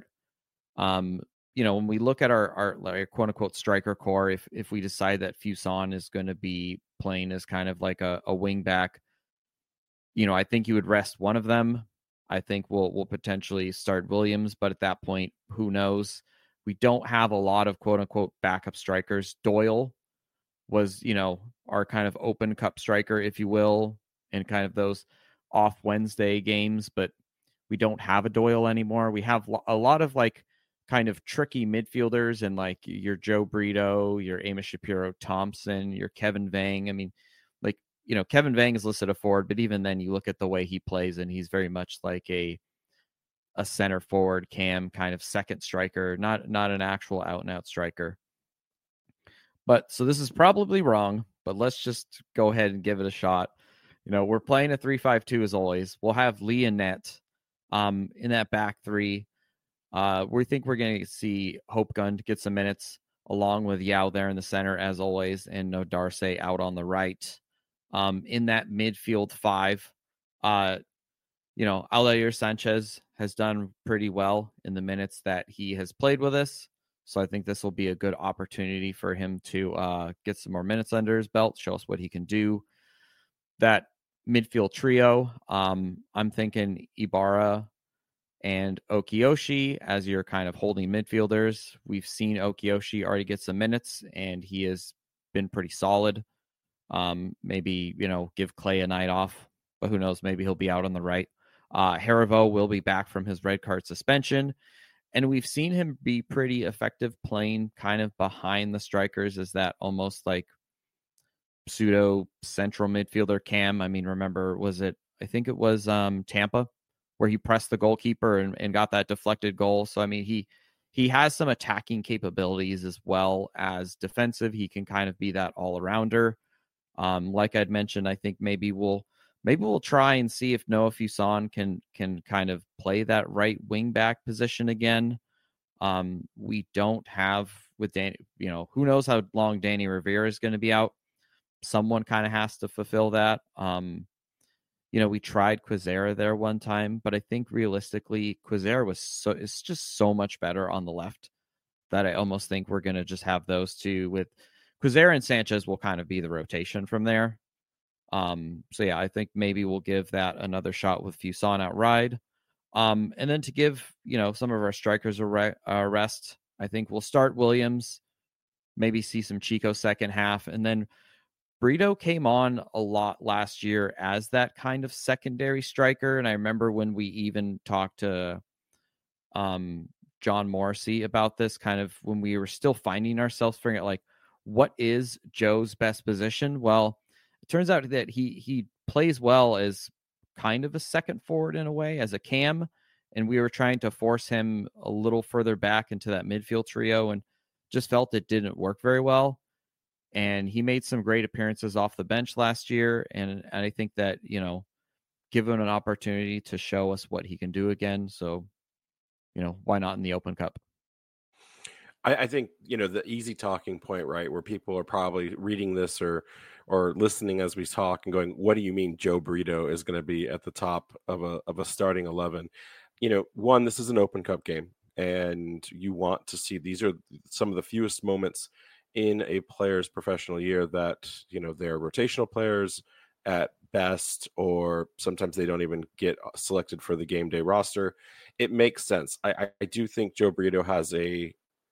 When we look at our like, quote unquote striker core, if we decide that Fuson is going to be playing as kind of like a wing back, I think you would rest one of them. I think we'll potentially start Williams, but at that point, who knows? We don't have a lot of quote unquote backup strikers. Doyle was, our kind of open cup striker, if you will, in kind of those off Wednesday games, but we don't have a Doyle anymore. We have a lot of like kind of tricky midfielders and like your Joe Brito, your Amos Shapiro Thompson, your Kevin Vang. I mean, like, Kevin Vang is listed a forward, but even then you look at the way he plays and he's very much like a center forward cam kind of second striker, not an actual out and out striker. But so this is probably wrong, but let's just go ahead and give it a shot. We're playing a 3-5-2 as always. We'll have Lee and Net in that back 3. We think we're going to see Hope Gun get some minutes along with Yao there in the center as always, and no Darce out on the right. In that midfield 5, Aldair Sanchez has done pretty well in the minutes that he has played with us. So I think this will be a good opportunity for him to get some more minutes under his belt, show us what he can do. That midfield trio, I'm thinking Ibarra and Okiyoshi as your kind of holding midfielders. We've seen Okiyoshi already get some minutes, and he has been pretty solid. Maybe, give Clay a night off, but who knows? Maybe he'll be out on the right. Harivo will be back from his red card suspension, and we've seen him be pretty effective playing kind of behind the strikers as that almost like pseudo central midfielder cam. I mean, remember, I think it was Tampa where he pressed the goalkeeper and got that deflected goal. So, I mean, he has some attacking capabilities as well as defensive. He can kind of be that all-arounder. Like I'd mentioned, I think maybe we'll try and see if Noah Fuson can kind of play that right wing back position again. We don't have with Danny, who knows how long Danny Rivera is going to be out. Someone kind of has to fulfill that. We tried Quizera there one time, but I think realistically, Quizera it's just so much better on the left that I almost think we're going to just have those two with Quizera and Sanchez will kind of be the rotation from there. So yeah, I think maybe we'll give that another shot with Fuson outright. And then to give, some of our strikers a rest, I think we'll start Williams, maybe see some Chico second half, and then Brito came on a lot last year as that kind of secondary striker. And I remember when we even talked to John Morrissey about this, kind of when we were still finding ourselves figuring out, like, what is Joe's best position? Well, it turns out that he plays well as kind of a second forward in a way, as a cam. and we were trying to force him a little further back into that midfield trio and just felt it didn't work very well. And he made some great appearances off the bench last year. And I think that, give him an opportunity to show us what he can do again. So, why not in the Open Cup? I think, the easy talking point, right, where people are probably reading this or listening as we talk and going, what do you mean Joe Brito is going to be at the top of a starting 11? One, this is an Open Cup game, and you want to see, these are some of the fewest moments in a player's professional year that, they're rotational players at best, or sometimes they don't even get selected for the game day roster. It makes sense. I do think Joe Brito has a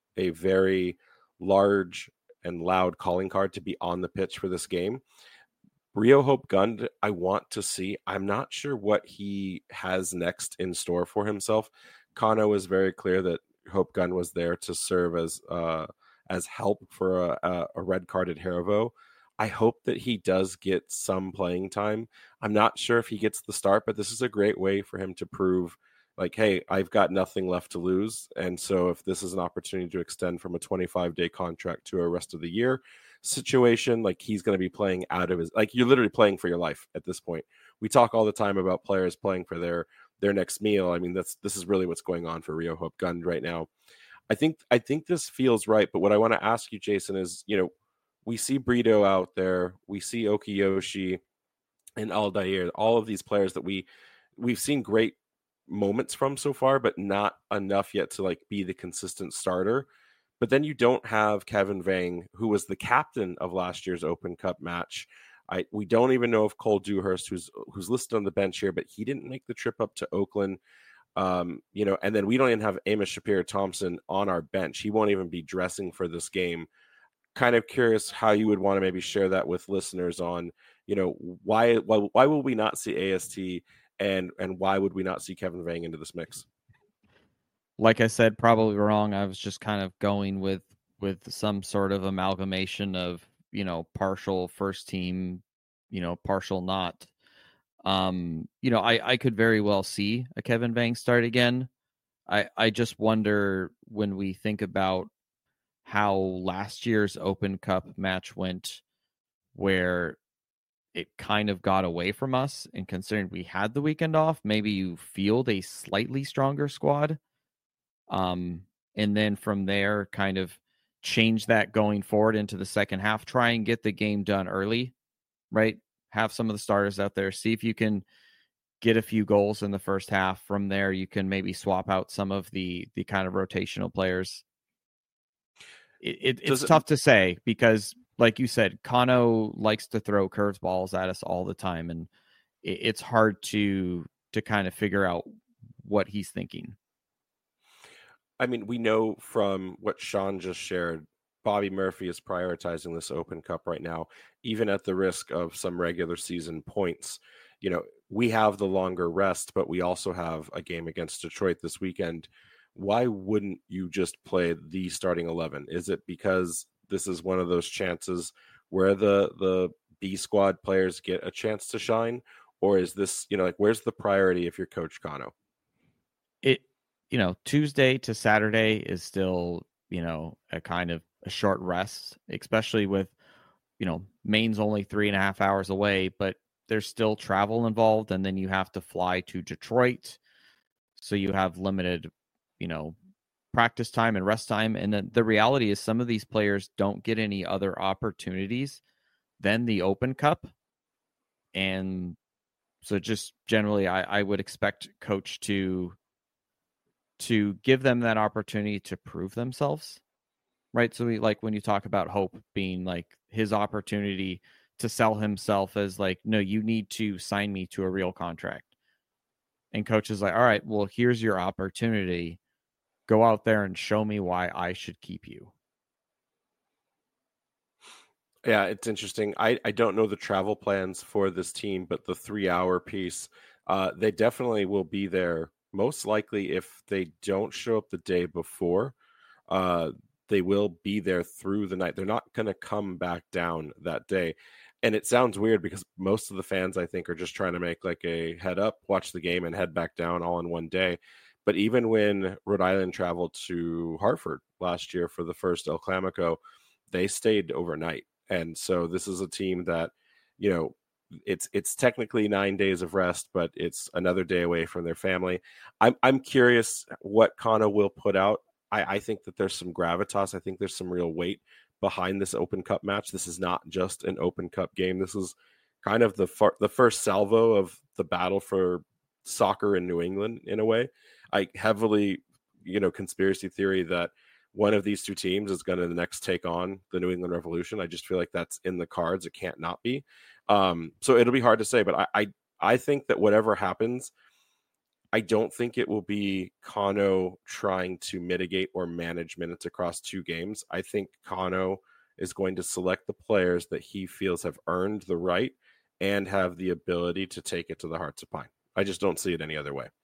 very large and loud calling card to be on the pitch for this game. Rio Hope Gund, I want to see. I'm not sure what he has next in store for himself. Kano was very clear that Hope Gund was there to serve as help for a red-carded Heravo. I hope that he does get some playing time. I'm not sure if he gets the start, but this is a great way for him to prove, like, hey, I've got nothing left to lose. And so if this is an opportunity to extend from a 25-day contract to a rest of the year situation, like, he's going to be playing out of his, like, you're literally playing for your life at this point. We talk all the time about players playing for their next meal. I mean, this is really what's going on for Rio Hope Gund right now. I think this feels right. But what I want to ask you, Jason, is, we see Brito out there, we see Okiyoshi and Aldair, all of these players that we've seen great moments from so far, but not enough yet to, like, be the consistent starter. But then you don't have Kevin Vang, who was the captain of last year's Open Cup match. We don't even know if Cole Dewhurst, who's listed on the bench here, but he didn't make the trip up to Oakland. And then we don't even have Amos Shapiro-Thompson on our bench. He won't even be dressing for this game. Kind of curious how you would want to maybe share that with listeners on, why will we not see AST, and why would we not see Kevin Vang into this mix? Like I said, probably wrong. I was just kind of going with some sort of amalgamation of, partial first team, partial not. I could very well see a Kevin Vang start again. I just wonder, when we think about how last year's Open Cup match went, where it kind of got away from us, and considering we had the weekend off, maybe you field a slightly stronger squad. And then from there, kind of change that going forward into the second half, try and get the game done early, right? Have some of the starters out there, see if you can get a few goals in the first half. From there, you can maybe swap out some of the kind of rotational players. It's tough to say, because, like you said, Kano likes to throw curveballs at us all the time, and it's hard to kind of figure out what he's thinking. I mean, we know from what Sean just shared, Bobby Murphy is prioritizing this Open Cup right now, even at the risk of some regular season points. We have the longer rest, but we also have a game against Detroit this weekend. Why wouldn't you just play the starting 11? Is it because this is one of those chances where the B squad players get a chance to shine? Or is this, where's the priority if you're Coach Kano? Tuesday to Saturday is still, a kind of a short rest, especially with, Maine's only 3.5 hours away, but there's still travel involved. And then you have to fly to Detroit. So you have limited, practice time and rest time. And then the reality is, some of these players don't get any other opportunities than the Open Cup. And so just generally, I would expect coach to give them that opportunity to prove themselves, right? So when you talk about Hope being like his opportunity to sell himself as like, no, you need to sign me to a real contract. And coach is like, all right, well, here's your opportunity. Go out there and show me why I should keep you. Yeah, it's interesting. I don't know the travel plans for this team, but the 3-hour piece, they definitely will be there. Most likely, if they don't show up the day before, they will be there through the night. They're not going to come back down that day. And it sounds weird because most of the fans, I think, are just trying to make like a head up, watch the game, and head back down all in one day. But even when Rhode Island traveled to Hartford last year for the first El Clamico, they stayed overnight. And so this is a team that, it's technically 9 days of rest, but it's another day away from their family. I'm curious what Kano will put out. I think that there's some gravitas. I think there's some real weight behind this Open Cup match. This is not just an Open Cup game. This is kind of the first salvo of the battle for soccer in New England in a way. I heavily, conspiracy theory that one of these two teams is going to next take on the New England Revolution. I just feel like that's in the cards. It can't not be. So it'll be hard to say, but I think that whatever happens, I don't think it will be Kano trying to mitigate or manage minutes across two games. I think Kano is going to select the players that he feels have earned the right and have the ability to take it to the Hearts of Pine. I just don't see it any other way.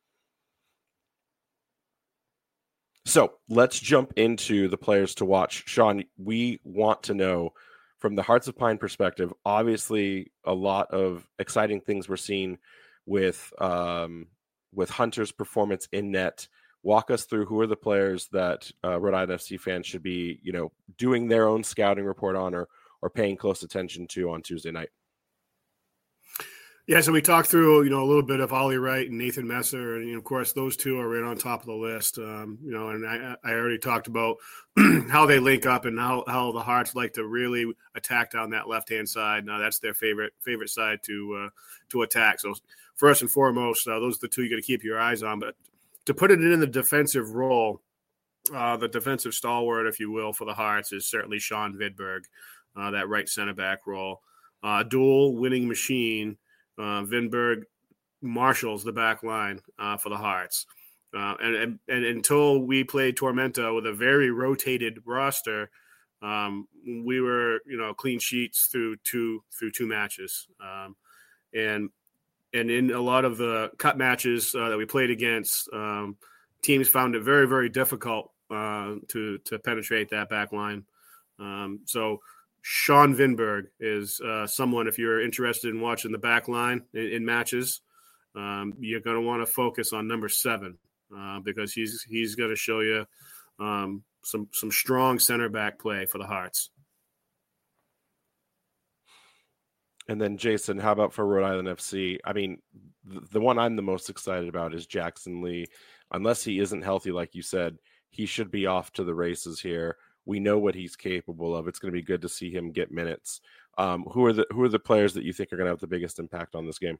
So let's jump into the players to watch. Sean, we want to know from the Hearts of Pine perspective, obviously a lot of exciting things we're seeing with Hunter's performance in net. Walk us through who are the players that Rhode Island FC fans should be, doing their own scouting report on or paying close attention to on Tuesday night. Yeah, so we talked through, a little bit of Ollie Wright and Nathan Messer, and of course those two are right on top of the list. And I already talked about how they link up and how the Hearts like to really attack down that left-hand side. Now that's their favorite side to attack. So first and foremost, those are the two you got to keep your eyes on. But to put it in the defensive role, the defensive stalwart, if you will, for the Hearts is certainly Sean Vidberg, that right center back role, dual winning machine. Vinberg marshals the back line for the Hearts. And until we played Tormenta with a very rotated roster, we were, clean sheets through two matches. And in a lot of the cup matches that we played against, teams found it very, very difficult to penetrate that back line. So Sean Vinberg is someone, if you're interested in watching the back line in matches, you're going to want to focus on number 7 because he's going to show you some strong center back play for the Hearts. And then Jason, how about for Rhode Island FC? I mean, the one I'm the most excited about is Jackson Lee. Unless he isn't healthy, like you said, he should be off to the races here. We know what he's capable of. It's going to be good to see him get minutes. Who are the players that you think are going to have the biggest impact on this game?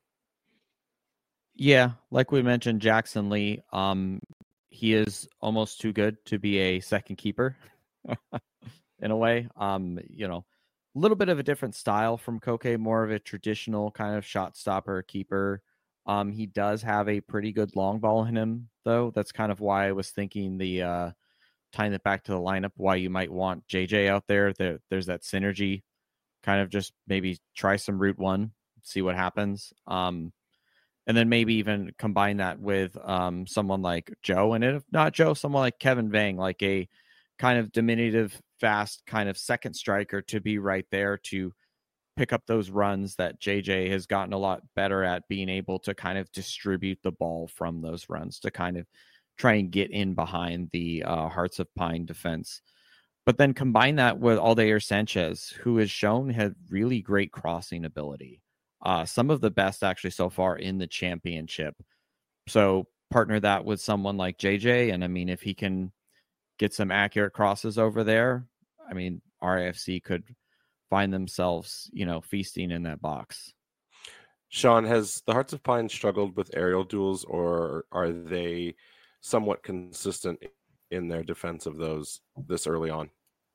Yeah, like we mentioned, Jackson Lee. He is almost too good to be a second keeper, in a way. A little bit of a different style from Koke, more of a traditional kind of shot stopper keeper. He does have a pretty good long ball in him, though. That's kind of why I was thinking tying it back to the lineup, why you might want JJ out there. There's that synergy, kind of just maybe try some route one, see what happens. And then maybe even combine that with someone like Joe, and if not Joe, someone like Kevin Vang, like a kind of diminutive, fast kind of second striker to be right there to pick up those runs that JJ has gotten a lot better at being able to kind of distribute the ball from those runs to kind of try and get in behind the Hearts of Pine defense. But then combine that with Aldair Sanchez, who has shown had really great crossing ability. Some of the best actually so far in the championship. So partner that with someone like JJ. And I mean, if he can get some accurate crosses over there, I mean, RAFC could find themselves, feasting in that box. Sean, has the Hearts of Pine struggled with aerial duels, or are they somewhat consistent in their defense of those this early on?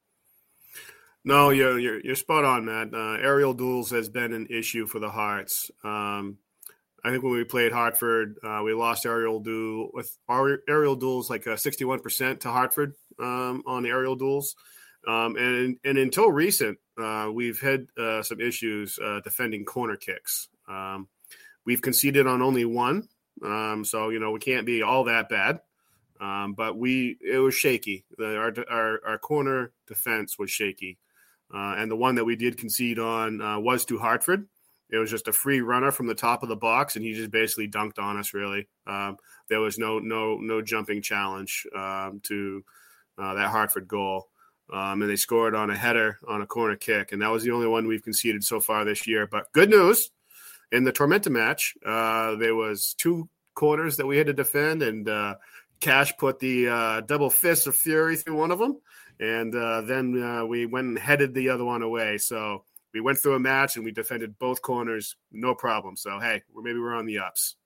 No, you're spot on, Matt. Aerial duels has been an issue for the Hearts. I think when we played Hartford, we lost aerial duels like 61% to Hartford on aerial duels. And until recent, we've had some issues defending corner kicks. We've conceded on only one. So, we can't be all that bad. But it was shaky. Our corner defense was shaky. And the one that we did concede on was to Hartford. It was just a free runner from the top of the box, and he just basically dunked on us. Really, there was no jumping challenge to that Hartford goal, and they scored on a header on a corner kick, and that was the only one we've conceded so far this year. But good news, in the Tormenta match, there was 2 corners that we had to defend, and Cash put the double fist of fury through one of them, and then we went and headed the other one away. So we went through a match and we defended both corners, no problem. So, hey, maybe we're on the ups.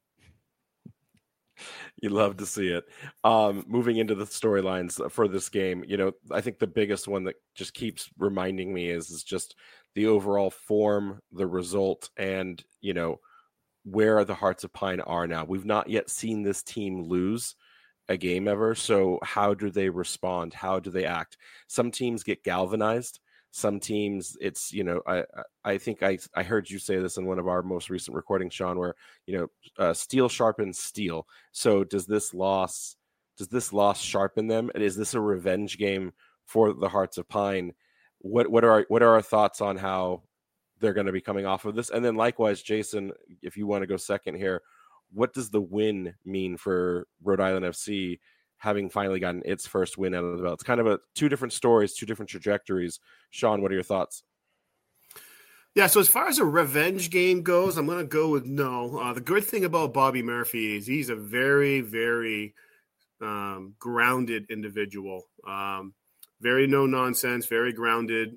You love to see it. Moving into the storylines for this game, I think the biggest one that just keeps reminding me is just the overall form, the result, and, where the Hearts of Pine are now. We've not yet seen this team lose a game ever. So how do they respond? How do they act? Some teams get galvanized. Some teams, it's, I think I heard you say this in one of our most recent recordings, Sean, where, steel sharpens steel. So does this loss sharpen them? And is this a revenge game for the Hearts of Pine? What are our thoughts on how they're going to be coming off of this? And then likewise, Jason, if you want to go second here, what does the win mean for Rhode Island FC, having finally gotten its first win out of the belt? It's kind of 2 different stories, 2 different trajectories. Sean, what are your thoughts? Yeah, so as far as a revenge game goes, I'm going to go with no. The good thing about Bobby Murphy is he's a very, very grounded individual. Very no-nonsense, very grounded,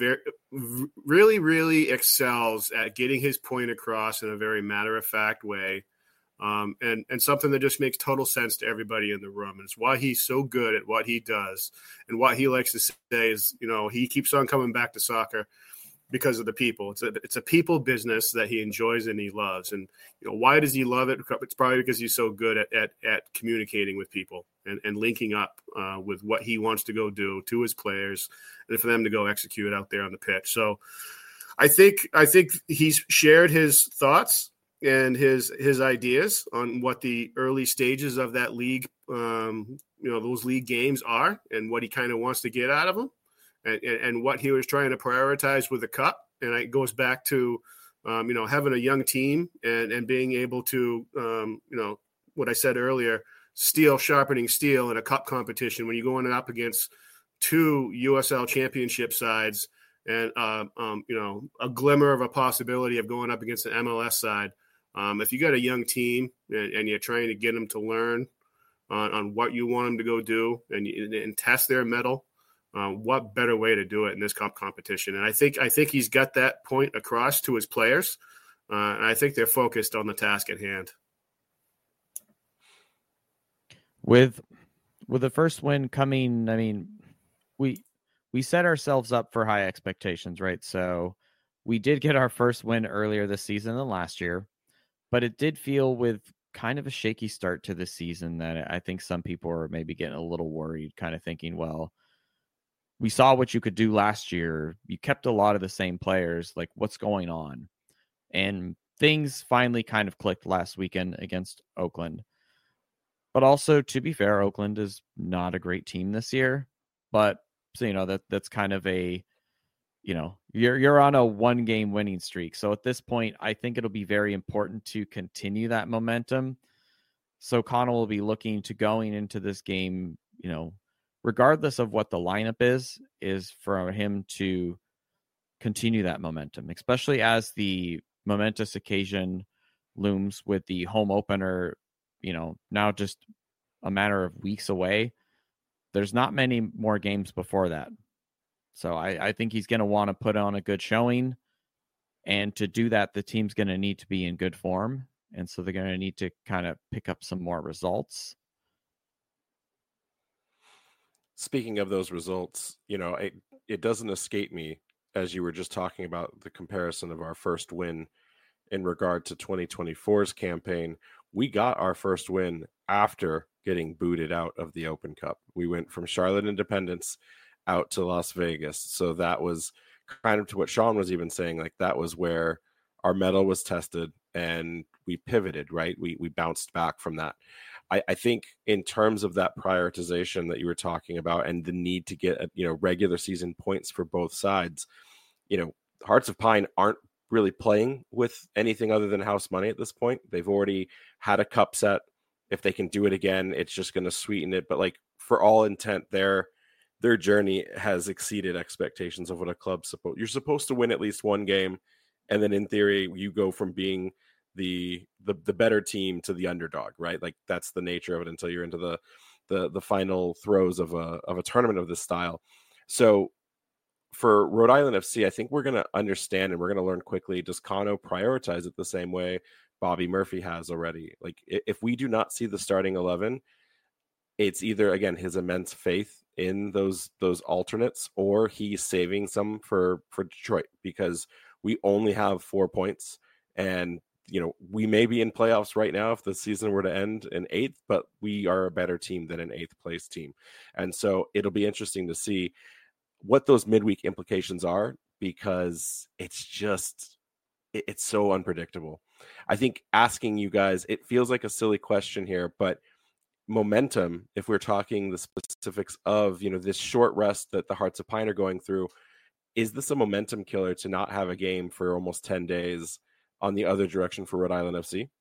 really, really excels at getting his point across in a very matter-of-fact way. And something that just makes total sense to everybody in the room. And it's why he's so good at what he does. And what he likes to say is, he keeps on coming back to soccer because of the people. It's a people business that he enjoys and he loves. And, why does he love it? It's probably because he's so good at communicating with people and linking up with what he wants to go do to his players and for them to go execute out there on the pitch. So I think he's shared his thoughts and his ideas on what the early stages of that league, those league games are, and what he kind of wants to get out of them, and what he was trying to prioritize with the cup. And it goes back to, having a young team and being able to, what I said earlier, steel sharpening steel in a cup competition when you're going up against 2 USL championship sides and, a glimmer of a possibility of going up against an MLS side. If you got a young team and you're trying to get them to learn on what you want them to go do and test their mettle, what better way to do it in this cup competition? And I think he's got that point across to his players, and I think they're focused on the task at hand. With the first win coming, I mean, we set ourselves up for high expectations, right? So we did get our first win earlier this season than last year. But it did feel with kind of a shaky start to the season that I think some people are maybe getting a little worried, kind of thinking, well, we saw what you could do last year. You kept a lot of the same players. Like, what's going on? And things finally kind of clicked last weekend against Oakland. But also, to be fair, Oakland is not a great team this year. But, so, that's kind of a, you're on a 1-game winning streak. So at this point, I think it'll be very important to continue that momentum. So Connell will be looking to going into this game, regardless of what the lineup is for him to continue that momentum, especially as the momentous occasion looms with the home opener, now just a matter of weeks away. There's not many more games before that. So I think he's going to want to put on a good showing. And to do that, the team's going to need to be in good form. And so they're going to need to kind of pick up some more results. Speaking of those results, it doesn't escape me, as you were just talking about the comparison of our first win in regard to 2024's campaign. We got our first win after getting booted out of the Open Cup. We went from Charlotte Independence out to Las Vegas. So that was kind of to what Sean was even saying, like that was where our mettle was tested and we pivoted, right? We bounced back from that. I think in terms of that prioritization that you were talking about and the need to get, regular season points for both sides, Hearts of Pine aren't really playing with anything other than house money at this point. They've already had a cup set. If they can do it again, it's just going to sweeten it. But like, for all intent, their journey has exceeded expectations of what a club's supposed. You're supposed to win at least one game, and then in theory, you go from being the better team to the underdog, right? Like, that's the nature of it until you're into the final throes of a tournament of this style. So for Rhode Island FC, I think we're going to understand and we're going to learn quickly. Does Kano prioritize it the same way Bobby Murphy has already? Like, if we do not see the starting 11, it's either, again, his immense faith in those alternates, or he's saving some for Detroit, because we only have 4 points, and we may be in playoffs right now if the season were to end in 8th, but we are a better team than an 8th place team. And so it'll be interesting to see what those midweek implications are, because it's so unpredictable. I think asking you guys, it feels like a silly question here, but momentum, if we're talking the specifics of, this short rest that the Hearts of Pine are going through, is this a momentum killer to not have a game for almost 10 days on the other direction for Rhode Island FC?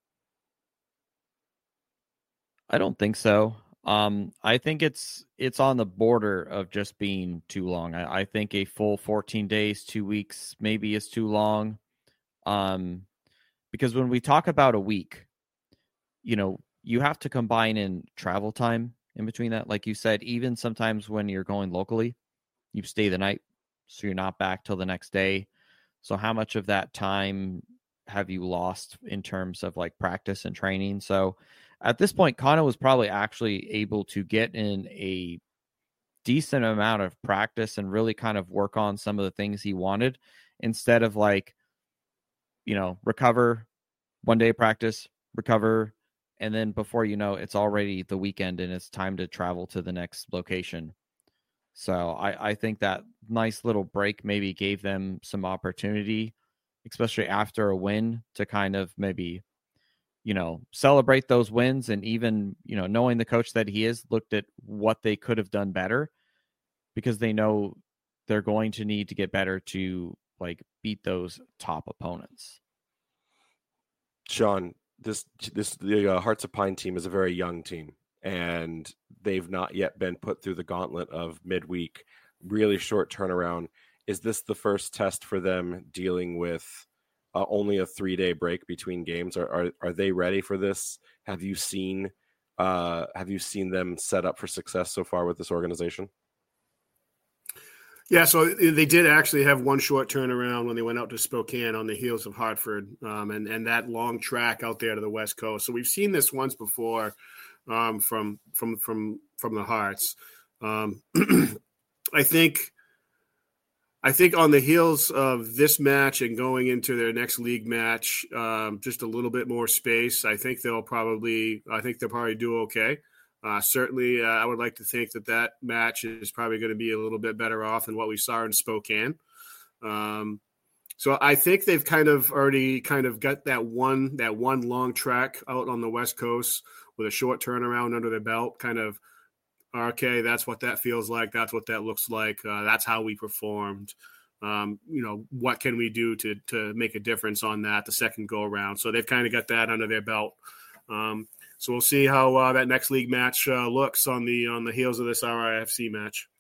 I don't think so. I think it's on the border of just being too long. I think a full 14 days, 2 weeks maybe is too long. Because when we talk about a week, you have to combine in travel time in between that. Like you said, even sometimes when you're going locally, you stay the night, so you're not back till the next day. So how much of that time have you lost in terms of like practice and training? So at this point, Kano was probably actually able to get in a decent amount of practice and really kind of work on some of the things he wanted, instead of like, recover, 1 day of practice, recover, and then before you know, it's already the weekend and it's time to travel to the next location. So I think that nice little break maybe gave them some opportunity, especially after a win, to kind of maybe celebrate those wins, and even, knowing the coach that he is, looked at what they could have done better, because they know they're going to need to get better to like beat those top opponents. Sean, the Hearts of Pine team is a very young team, and they've not yet been put through the gauntlet of midweek, really short turnaround. Is this the first test for them dealing with only a 3-day break between games? Are they ready for this? Have you seen them set up for success so far with this organization? Yeah, so they did actually have one short turnaround when they went out to Spokane on the heels of Hartford, and that long track out there to the West Coast. So we've seen this once before from the Hearts. I think on the heels of this match and going into their next league match, just a little bit more space, I think they'll probably do okay. Certainly, I would like to think that match is probably going to be a little bit better off than what we saw in Spokane. So I think they've already got that one long track out on the West Coast with a short turnaround under their belt. Okay, that's what that feels like. That's what that looks like. That's how we performed. What can we do to make a difference on that the second go around? So they've kind of got that under their belt. So we'll see how that next league match looks on the heels of this RIFC match.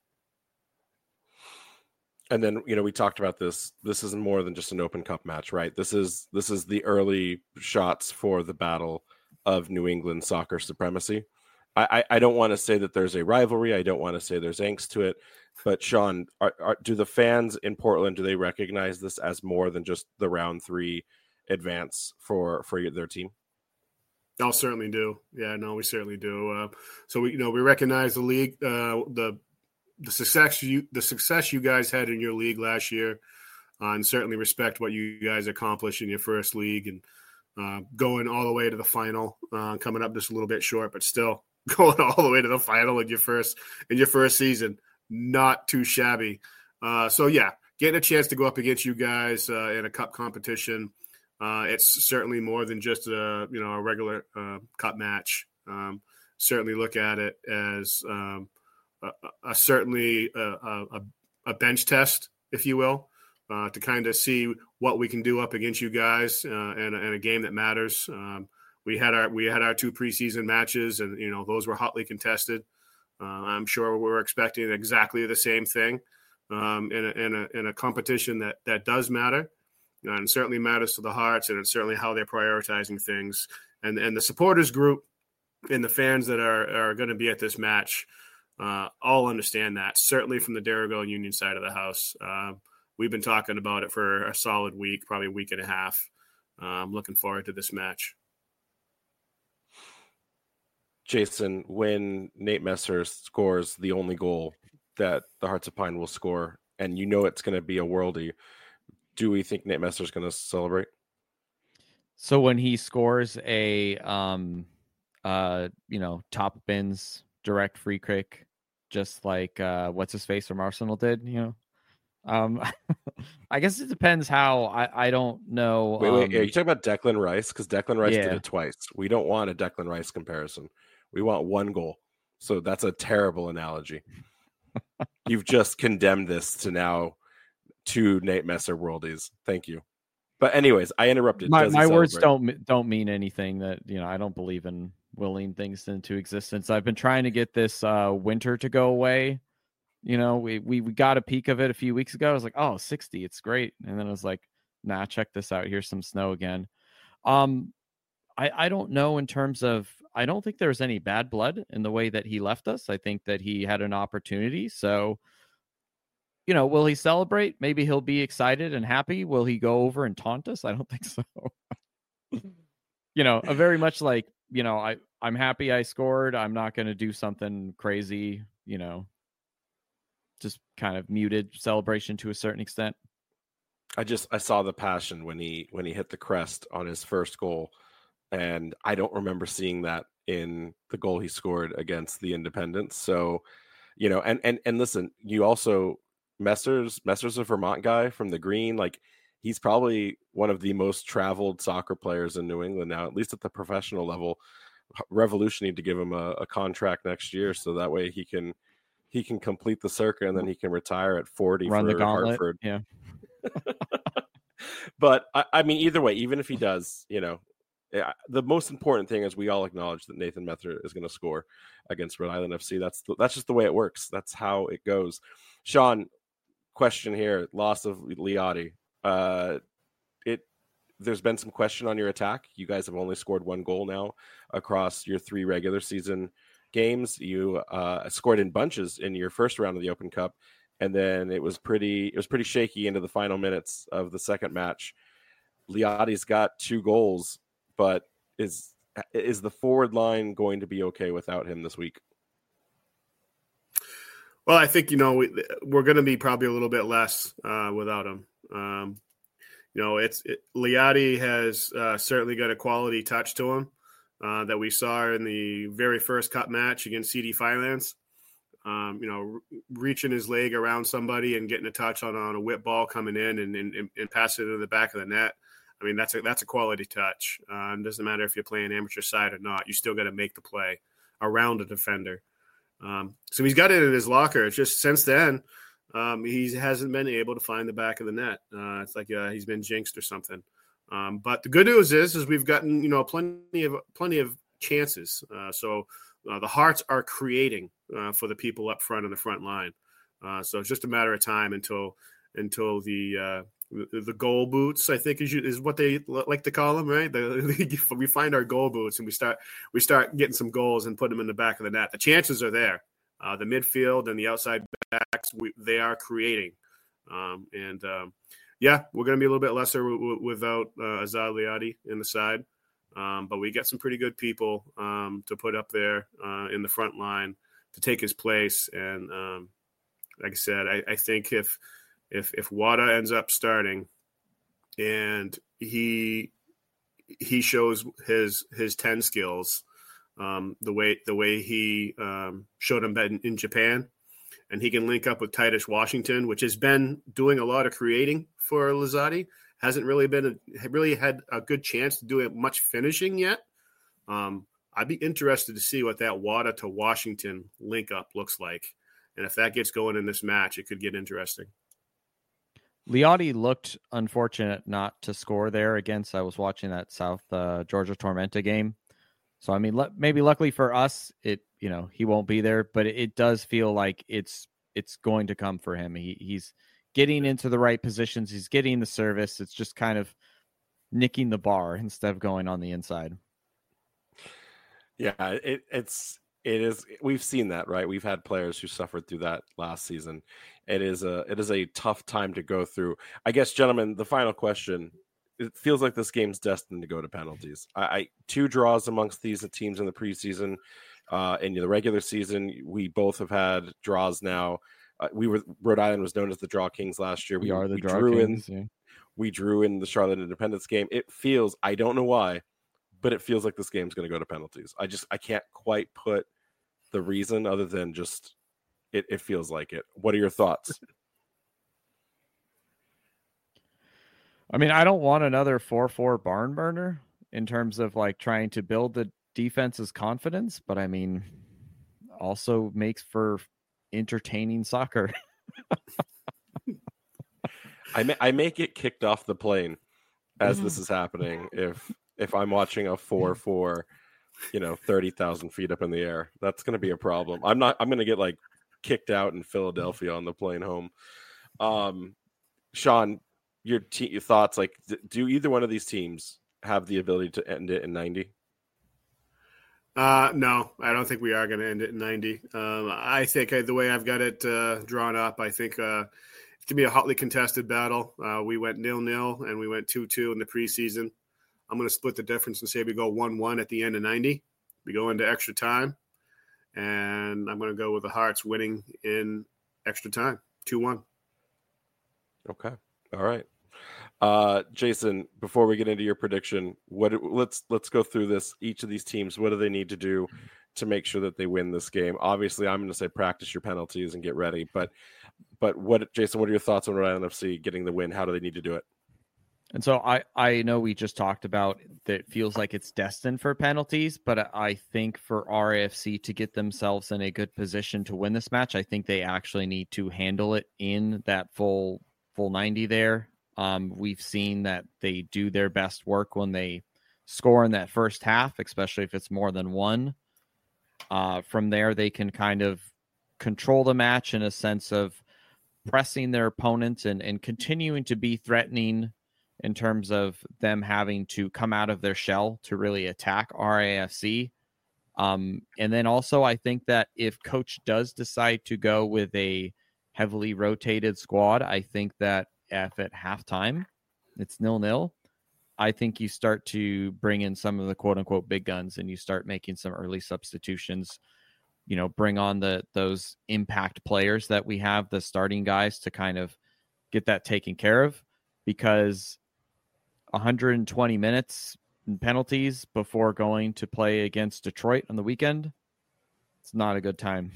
And then, we talked about this. This is more than just an Open Cup match, right? This is the early shots for the battle of New England soccer supremacy. I don't want to say that there's a rivalry. I don't want to say there's angst to it. But Sean, do the fans in Portland, do they recognize this as more than just the round 3 advance for their team? I'll certainly do. Yeah, no, we certainly do. So we recognize the league, the success you guys had in your league last year, and certainly respect what you guys accomplished in your first league, and going all the way to the final, coming up just a little bit short, but still going all the way to the final in your first season, not too shabby. So yeah, getting a chance to go up against you guys in a cup competition. It's certainly more than just a regular cup match. Certainly look at it as certainly a bench test, if you will. to kind of see what we can do up against you guys in a game that matters. We had our 2 preseason matches, and those were hotly contested. I'm sure we're expecting exactly the same thing in a competition that does matter, and certainly matters to the Hearts, and it's certainly how they're prioritizing things. And the supporters group and the fans that are going to be at this match all understand that. Certainly from the Darragh and Union side of the house. We've been talking about it for a solid week, probably a week and a half. I'm looking forward to this match. Jason, when Nate Messer scores the only goal that the Hearts of Pine will score, and it's going to be a worldie, do we think Nate Messer is going to celebrate? So when he scores a top bins direct free kick, just like what's his face from Arsenal did, I guess it depends how. I don't know. Wait, are you talking about Declan Rice? Because Declan Rice did it twice. We don't want a Declan Rice comparison. We want one goal. So that's a terrible analogy. You've just condemned this to now 2 Nate Messer worldies. Thank you. But anyways, I interrupted. My words don't mean anything. That I don't believe in willing things into existence. I've been trying to get this winter to go away. We got a peek of it a few weeks ago. I was like, oh, 60, it's great. And then I was like, nah, check this out. Here's some snow again. I don't know in terms of, I don't think there's any bad blood in the way that he left us. I think that he had an opportunity. So, will he celebrate? Maybe he'll be excited and happy. Will he go over and taunt us? I don't think so. A very much like, I'm happy I scored. I'm not going to do something crazy, just kind of muted celebration to a certain extent. I saw the passion when he hit the crest on his first goal. And I don't remember seeing that in the goal he scored against the Independents. So, and listen, you also, Messer's a Vermont guy from the Green. Like, he's probably one of the most traveled soccer players in New England now, at least at the professional level. Revolution need to give him a contract next year, so that way he can complete the circuit and then he can retire at 40. Run for the gauntlet. Hartford. Yeah. But I mean, either way, even if he does, the most important thing is we all acknowledge that Nathan Messer is going to score against Rhode Island FC. That's just the way it works. That's how it goes. Sean, question here: loss of Liati. There's been some question on your attack. You guys have only scored 1 goal now across your 3 regular season games. You scored in bunches in your first round of the Open Cup, and then it was pretty shaky into the final minutes of the second match. Liati's got 2 goals, but is the forward line going to be okay without him this week? Well, I think we're going to be probably a little bit less without him. Liati has certainly got a quality touch to him that we saw in the very first cup match against CD Firelands. Reaching his leg around somebody and getting a touch on a whip ball coming in and passing it into the back of the net. I mean, that's a quality touch. It doesn't matter if you're playing amateur side or not. You still got to make the play around a defender. So he's got it in his locker. It's just since then, he hasn't been able to find the back of the net. It's like he's been jinxed or something. But the good news is we've gotten plenty of chances. So the Hearts are creating for the people up front in the front line. So it's just a matter of time until the goal boots, I think is what they like to call them, right? We find our goal boots and we start getting some goals and put them in the back of the net. The chances are there. The midfield and the outside backs, they are creating. We're going to be a little bit lesser without Azad Liati in the side. But we got some pretty good people to put up there in the front line to take his place. And like I said, I think if Wada ends up starting and he shows his 10 skills, the way he showed him in Japan, and he can link up with Titus Washington, which has been doing a lot of creating for Lizotti, hasn't really had a good chance to do much finishing yet. I'd be interested to see what that Wada to Washington link up looks like, and if that gets going in this match, it could get interesting. Liotti looked unfortunate not to score there against. I was watching that South Georgia Tormenta game, so I mean, maybe luckily for us, he won't be there, but it does feel like it's going to come for him. He's getting into the right positions. He's getting the service. It's just kind of nicking the bar instead of going on the inside. Yeah, it is. We've seen that, right? We've had players who suffered through that last season. It is a tough time to go through. I guess, gentlemen, the final question. It feels like this game's destined to go to penalties. Two draws amongst these teams in the preseason. In the regular season, we both have had draws now. Rhode Island was known as the Draw Kings last year. We are the Draw Kings. We drew in the Charlotte Independence game. It feels, I don't know why, but it feels like this game's going to go to penalties. I can't quite put the reason other than just it feels like it. What are your thoughts? I mean, I don't want another 4-4 barn burner in terms of like trying to build the defense's confidence, but I mean, also makes for entertaining soccer. I may get kicked off the plane as this is happening if I'm watching a 4-4, 30,000 feet up in the air. That's going to be a problem. I'm going to get like kicked out in Philadelphia on the plane home. Sean, your thoughts, like, do either one of these teams have the ability to end it in 90? No, I don't think we are going to end it in 90. I think the way I've got it drawn up, I think it's going to be a hotly contested battle. We went 0-0 and we went 2-2 in the preseason. I'm going to split the difference and say we go 1-1 at the end of 90. We go into extra time, and I'm going to go with the Hearts winning in extra time, 2-1. Okay. All right. Jason, before we get into your prediction, let's go through this. Each of these teams, what do they need to do to make sure that they win this game? Obviously, I'm going to say practice your penalties and get ready. But Jason, what are your thoughts on Rhode Island FC getting the win? How do they need to do it? And so I know we just talked about that it feels like it's destined for penalties, but I think for RAFC to get themselves in a good position to win this match, I think they actually need to handle it in that full 90 there. We've seen that they do their best work when they score in that first half, especially if it's more than one. From there, they can kind of control the match in a sense of pressing their opponents and continuing to be threatening in terms of them having to come out of their shell to really attack RAFC. And then also, I think that if coach does decide to go with a heavily rotated squad, I think that if at halftime it's 0-0, I think you start to bring in some of the quote unquote big guns and you start making some early substitutions, bring on those impact players that we have, the starting guys, to kind of get that taken care of, because 120 minutes and penalties before going to play against Detroit on the weekend, it's not a good time.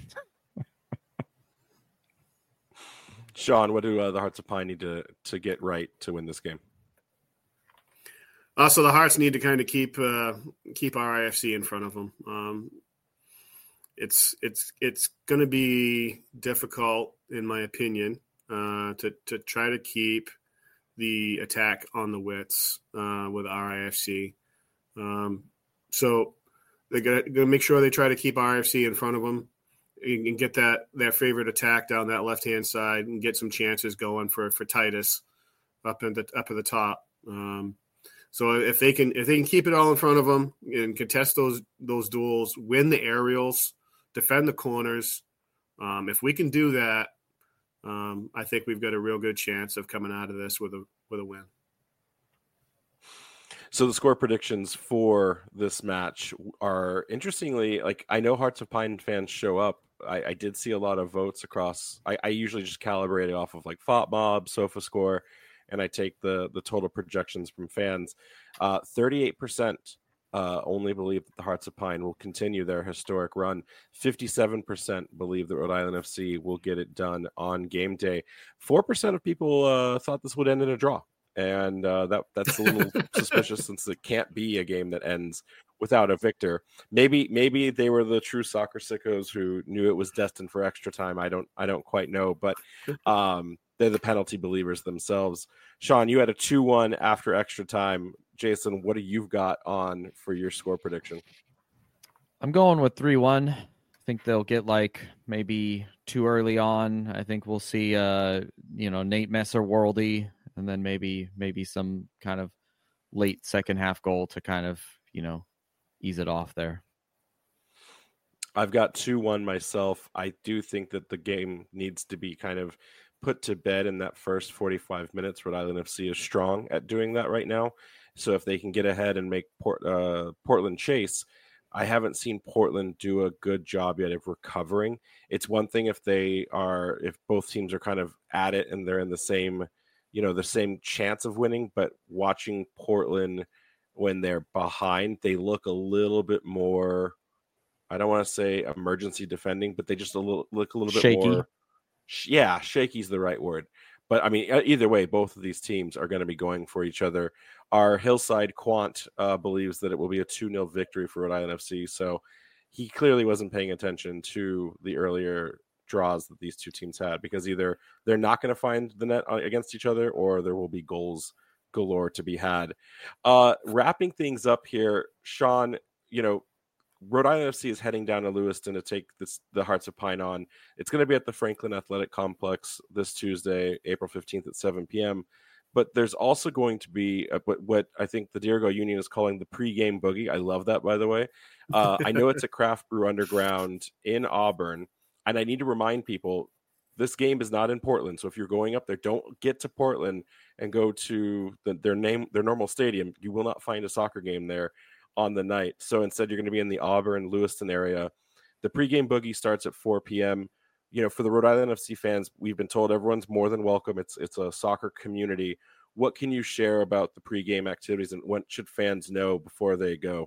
Sean, what do the Hearts of Pine need to get right to win this game? So the Hearts need to kind of keep RIFC in front of them. It's going to be difficult, in my opinion, to try to keep the attack on the wits with RIFC. So they're going to make sure they try to keep RIFC in front of them and get their favorite attack down that left-hand side and get some chances going for Titus up at the top. So if they can keep it all in front of them and contest those duels, win the aerials, defend the corners, if we can do that, I think we've got a real good chance of coming out of this with a win. So the score predictions for this match are, interestingly, like, I know Hearts of Pine fans show up. I did see a lot of votes across. I usually just calibrate it off of like FotMob, SofaScore, and I take the total projections from fans. 38% only believe that the Hearts of Pine will continue their historic run. 57% believe that Rhode Island FC will get it done on game day. 4% of people thought this would end in a draw. And that's a little suspicious, since it can't be a game that ends without a victor. Maybe they were the true soccer sickos who knew it was destined for extra time. I don't quite know, but they're the penalty believers themselves. Sean, you had a 2-1 after extra time. Jason, what do you got on for your score prediction? I'm going with 3-1. I think they'll get maybe too early on. I think we'll see Nate Messer worldy, and then maybe some kind of late second half goal to kind of ease it off there. I've got 2-1 myself. I do think that the game needs to be kind of put to bed in that first 45 minutes. Rhode Island FC is strong at doing that right now. So if they can get ahead and make Portland chase, I haven't seen Portland do a good job yet of recovering. It's one thing if both teams are kind of at it and they're in the same chance of winning, but watching Portland when they're behind, they look a little bit more, I don't want to say emergency defending, but they just look a little bit shaky. More. Yeah, shaky is the right word. But I mean, either way, both of these teams are going to be going for each other. Our Hillside Quant believes that it will be a 2-0 victory for Rhode Island FC. So he clearly wasn't paying attention to the earlier draws that these two teams had, because either they're not going to find the net against each other, or there will be goals galore to be had. Wrapping things up here, Sean, Rhode Island FC is heading down to Lewiston to take the Hearts of Pine on. It's going to be at the Franklin Athletic Complex this Tuesday, April 15th at 7 p.m. But there's also going to be what I think the Dirigo Union is calling the pregame boogie. I love that, by the way. I know it's a Craft Brew Underground in Auburn, and I need to remind people this game is not in Portland. So if you're going up there, don't get to Portland and go to their normal stadium. You will not find a soccer game there on the night. So instead, you're going to be in the Auburn, Lewiston area. The pregame boogie starts at 4 p.m. For the Rhode Island FC fans, we've been told everyone's more than welcome. It's a soccer community. What can you share about the pregame activities, and what should fans know before they go?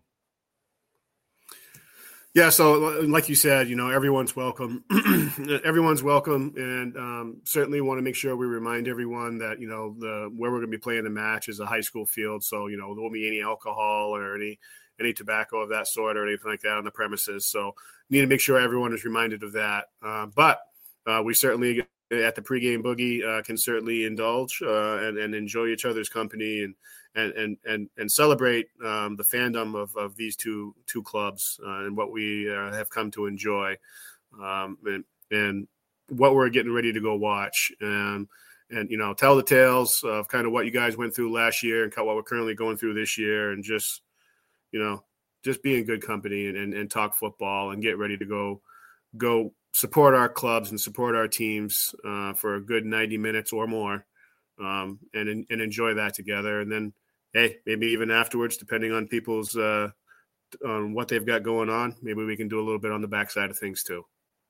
Yeah, so like you said, everyone's welcome. Everyone's welcome, and certainly want to make sure we remind everyone that where we're going to be playing the match is a high school field, so there won't be any alcohol or any tobacco of that sort or anything like that on the premises. So need to make sure everyone is reminded of that. But we certainly at the pregame boogie can certainly indulge and enjoy each other's company and celebrate the fandom of these two clubs and what we have come to enjoy and what we're getting ready to go watch and tell the tales of kind of what you guys went through last year and what we're currently going through this year, and just be in good company and talk football and get ready to go support our clubs and support our teams for a good 90 minutes or more and enjoy that together. And then, hey, maybe even afterwards, depending on people's on what they've got going on, maybe we can do a little bit on the backside of things too.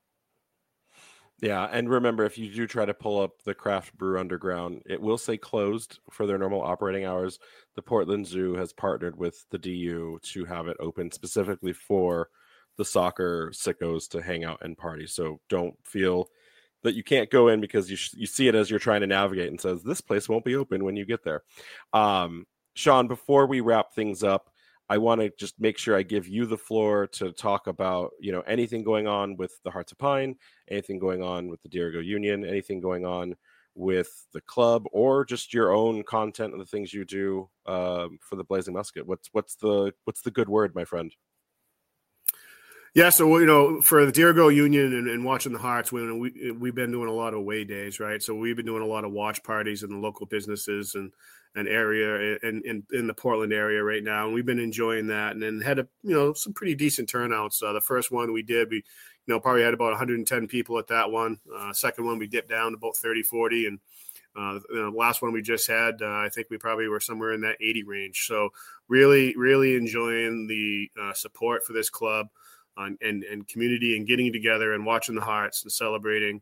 Yeah, and remember, if you do try to pull up the Craft Brew Underground, it will say closed for their normal operating hours. The Portland Zoo has partnered with the DU to have it open specifically for the soccer sickos to hang out and party. So don't feel that you can't go in because you see it as you're trying to navigate and says, this place won't be open when you get there. Sean, before we wrap things up, I want to just make sure I give you the floor to talk about, anything going on with the Hearts of Pine, anything going on with the Dirigo Union, anything going on with the club, or just your own content and the things you do for the Blazing Musket. What's the good word, my friend? Yeah, so for the Dirigo Union and watching the Hearts, we've been doing a lot of away days, right? So we've been doing a lot of watch parties in the local businesses and area and in the Portland area right now, and we've been enjoying that, and then had some pretty decent turnouts. The first one we did, we probably had about 110 people at that one. Second one we dipped down to about 30-40, and the last one we just had, I think we probably were somewhere in that 80 range. So really, really enjoying the support for this club and community, and getting together and watching the Hearts and celebrating.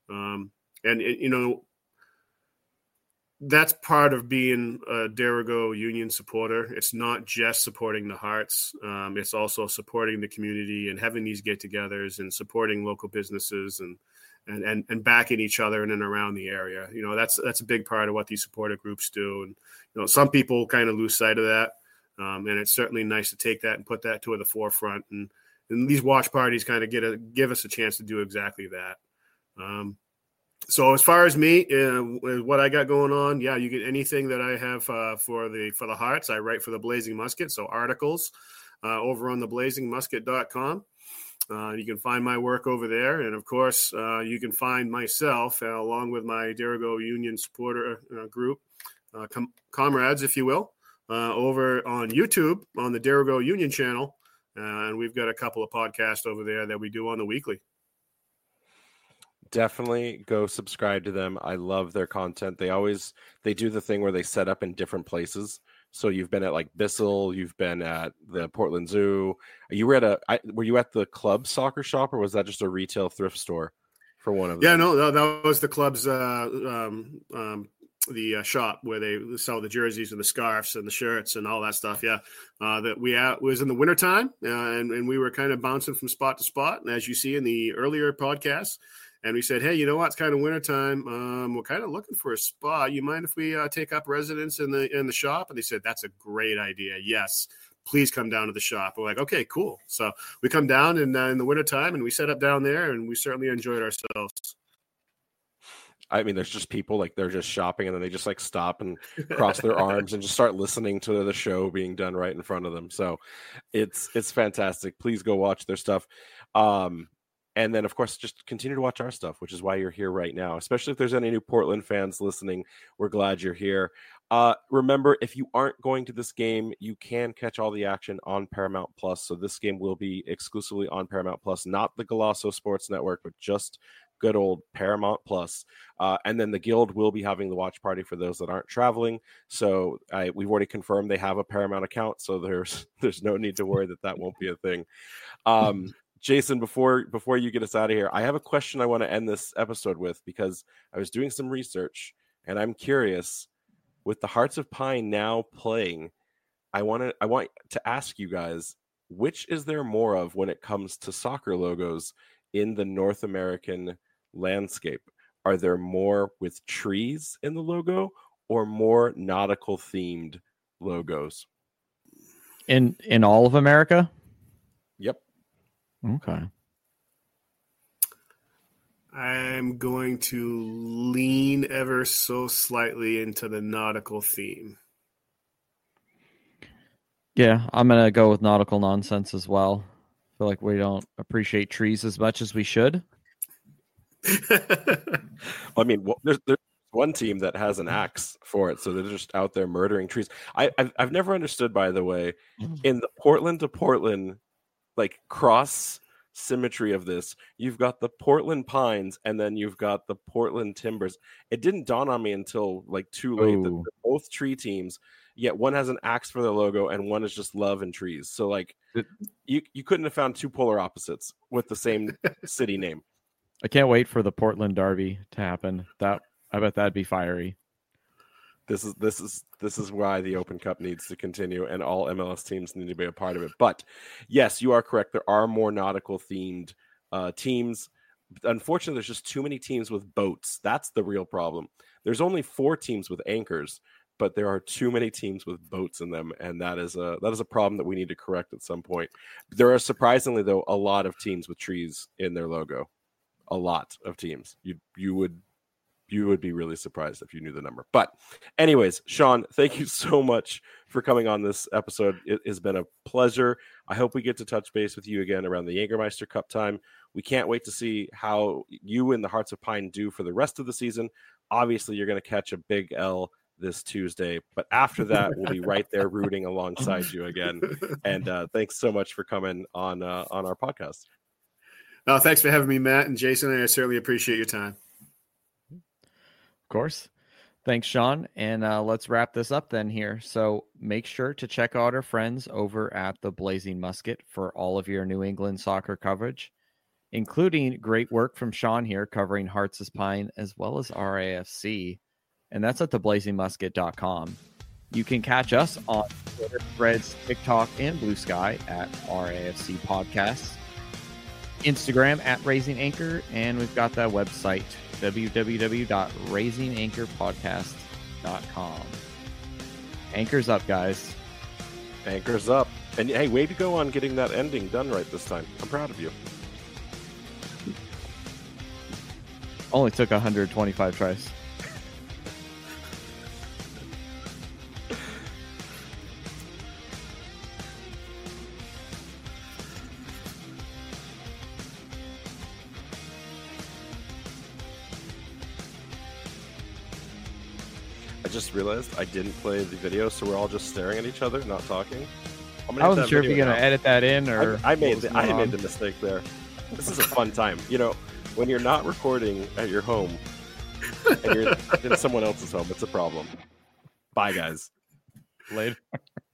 That's part of being a Dirigo Union supporter. It's not just supporting the Hearts. It's also supporting the community and having these get-togethers and supporting local businesses and backing each other in and around the area. That's a big part of what these supporter groups do. And some people kind of lose sight of that. And it's certainly nice to take that and put that to the forefront. And these watch parties kind of give us a chance to do exactly that. So as far as me, what I got going on, yeah, you get anything that I have for the Hearts. I write for the Blazing Musket, so articles over on the blazingmusket.com. You can find my work over there. And, of course, you can find myself along with my Dirigo Union supporter group, comrades, if you will, over on YouTube on the Dirigo Union channel. And we've got a couple of podcasts over there that we do on the weekly. Definitely go subscribe to them. I love their content. They do the thing where they set up in different places. So you've been at like Bissell, you've been at the Portland Zoo. Were you at the club soccer shop, or was that just a retail thrift store for one of them? Yeah, no, that was the club's shop where they sell the jerseys and the scarves and the shirts and all that stuff. Yeah, that was in the wintertime, and we were kind of bouncing from spot to spot, and as you see in the earlier podcast. And we said, hey, you know what? It's kind of wintertime. We're kind of looking for a spot. You mind if we take up residence in the shop? And they said, that's a great idea. Yes, please come down to the shop. We're like, okay, cool. So we come down in the wintertime, and we set up down there, and we certainly enjoyed ourselves. I mean, there's just people like they're just shopping, and then they just like stop and cross their arms and just start listening to the show being done right in front of them. So it's fantastic. Please go watch their stuff. And then, of course, just continue to watch our stuff, which is why you're here right now. Especially if there's any new Portland fans listening, we're glad you're here. Remember, if you aren't going to this game, you can catch all the action on Paramount Plus. So this game will be exclusively on Paramount Plus, not the Golasso Sports Network, but just good old Paramount Plus. And then the Guild will be having the watch party for those that aren't traveling. So we've already confirmed they have a Paramount account, so there's no need to worry that won't be a thing. Jason, before you get us out of here, I have a question I want to end this episode with, because I was doing some research and I'm curious, with the Hearts of Pine now playing, I want to ask you guys, which is there more of when it comes to soccer logos in the North American landscape? Are there more with trees in the logo or more nautical themed logos? In all of America? Yep. Okay. I'm going to lean ever so slightly into the nautical theme. Yeah, I'm going to go with nautical nonsense as well. I feel like we don't appreciate trees as much as we should. I mean, there's one team that has an axe for it, so they're just out there murdering trees. I've never understood, by the way, in the Portland to Portland like cross symmetry of this, you've got the Portland Pines and then you've got the Portland Timbers. It didn't dawn on me until like too late that they're both tree teams, yet one has an axe for their logo and one is just love and trees. So like you couldn't have found two polar opposites with the same city name. I can't wait for the Portland Derby to happen. I bet that'd be fiery. This is why the Open Cup needs to continue, and all MLS teams need to be a part of it. But yes, you are correct. There are more nautical themed teams. Unfortunately, there's just too many teams with boats. That's the real problem. There's only 4 teams with anchors, but there are too many teams with boats in them, and that is a problem that we need to correct at some point. There are surprisingly, though, a lot of teams with trees in their logo. A lot of teams. You would be really surprised if you knew the number. But anyways, Sean, thank you so much for coming on this episode. It has been a pleasure. I hope we get to touch base with you again around the Jägermeister Cup time. We can't wait to see how you and the Hearts of Pine do for the rest of the season. Obviously, you're going to catch a big L this Tuesday, but after that, we'll be right there rooting alongside you again. And thanks so much for coming on our podcast. Thanks for having me, Matt and Jason. I certainly appreciate your time. Of course. Thanks, Sean. And let's wrap this up then here. So make sure to check out our friends over at the Blazing Musket for all of your New England soccer coverage, including great work from Sean here covering Hearts of Pine as well as RAFC. And that's at theblazingmusket.com. You can catch us on Twitter, Threads, TikTok, and Blue Sky at RAFC Podcasts, Instagram at Raising Anchor, and we've got that website, www.raisinganchorpodcast.com. Anchor's up, guys. Anchor's up. And hey, way to go on getting that ending done right this time. I'm proud of you. Only took 125 tries. I just realized I didn't play the video, so we're all just staring at each other, not talking. I wasn't sure if you're gonna edit that in or. I made the mistake there. This is a fun time. You know, when you're not recording at your home and you're in someone else's home, it's a problem. Bye, guys. Later.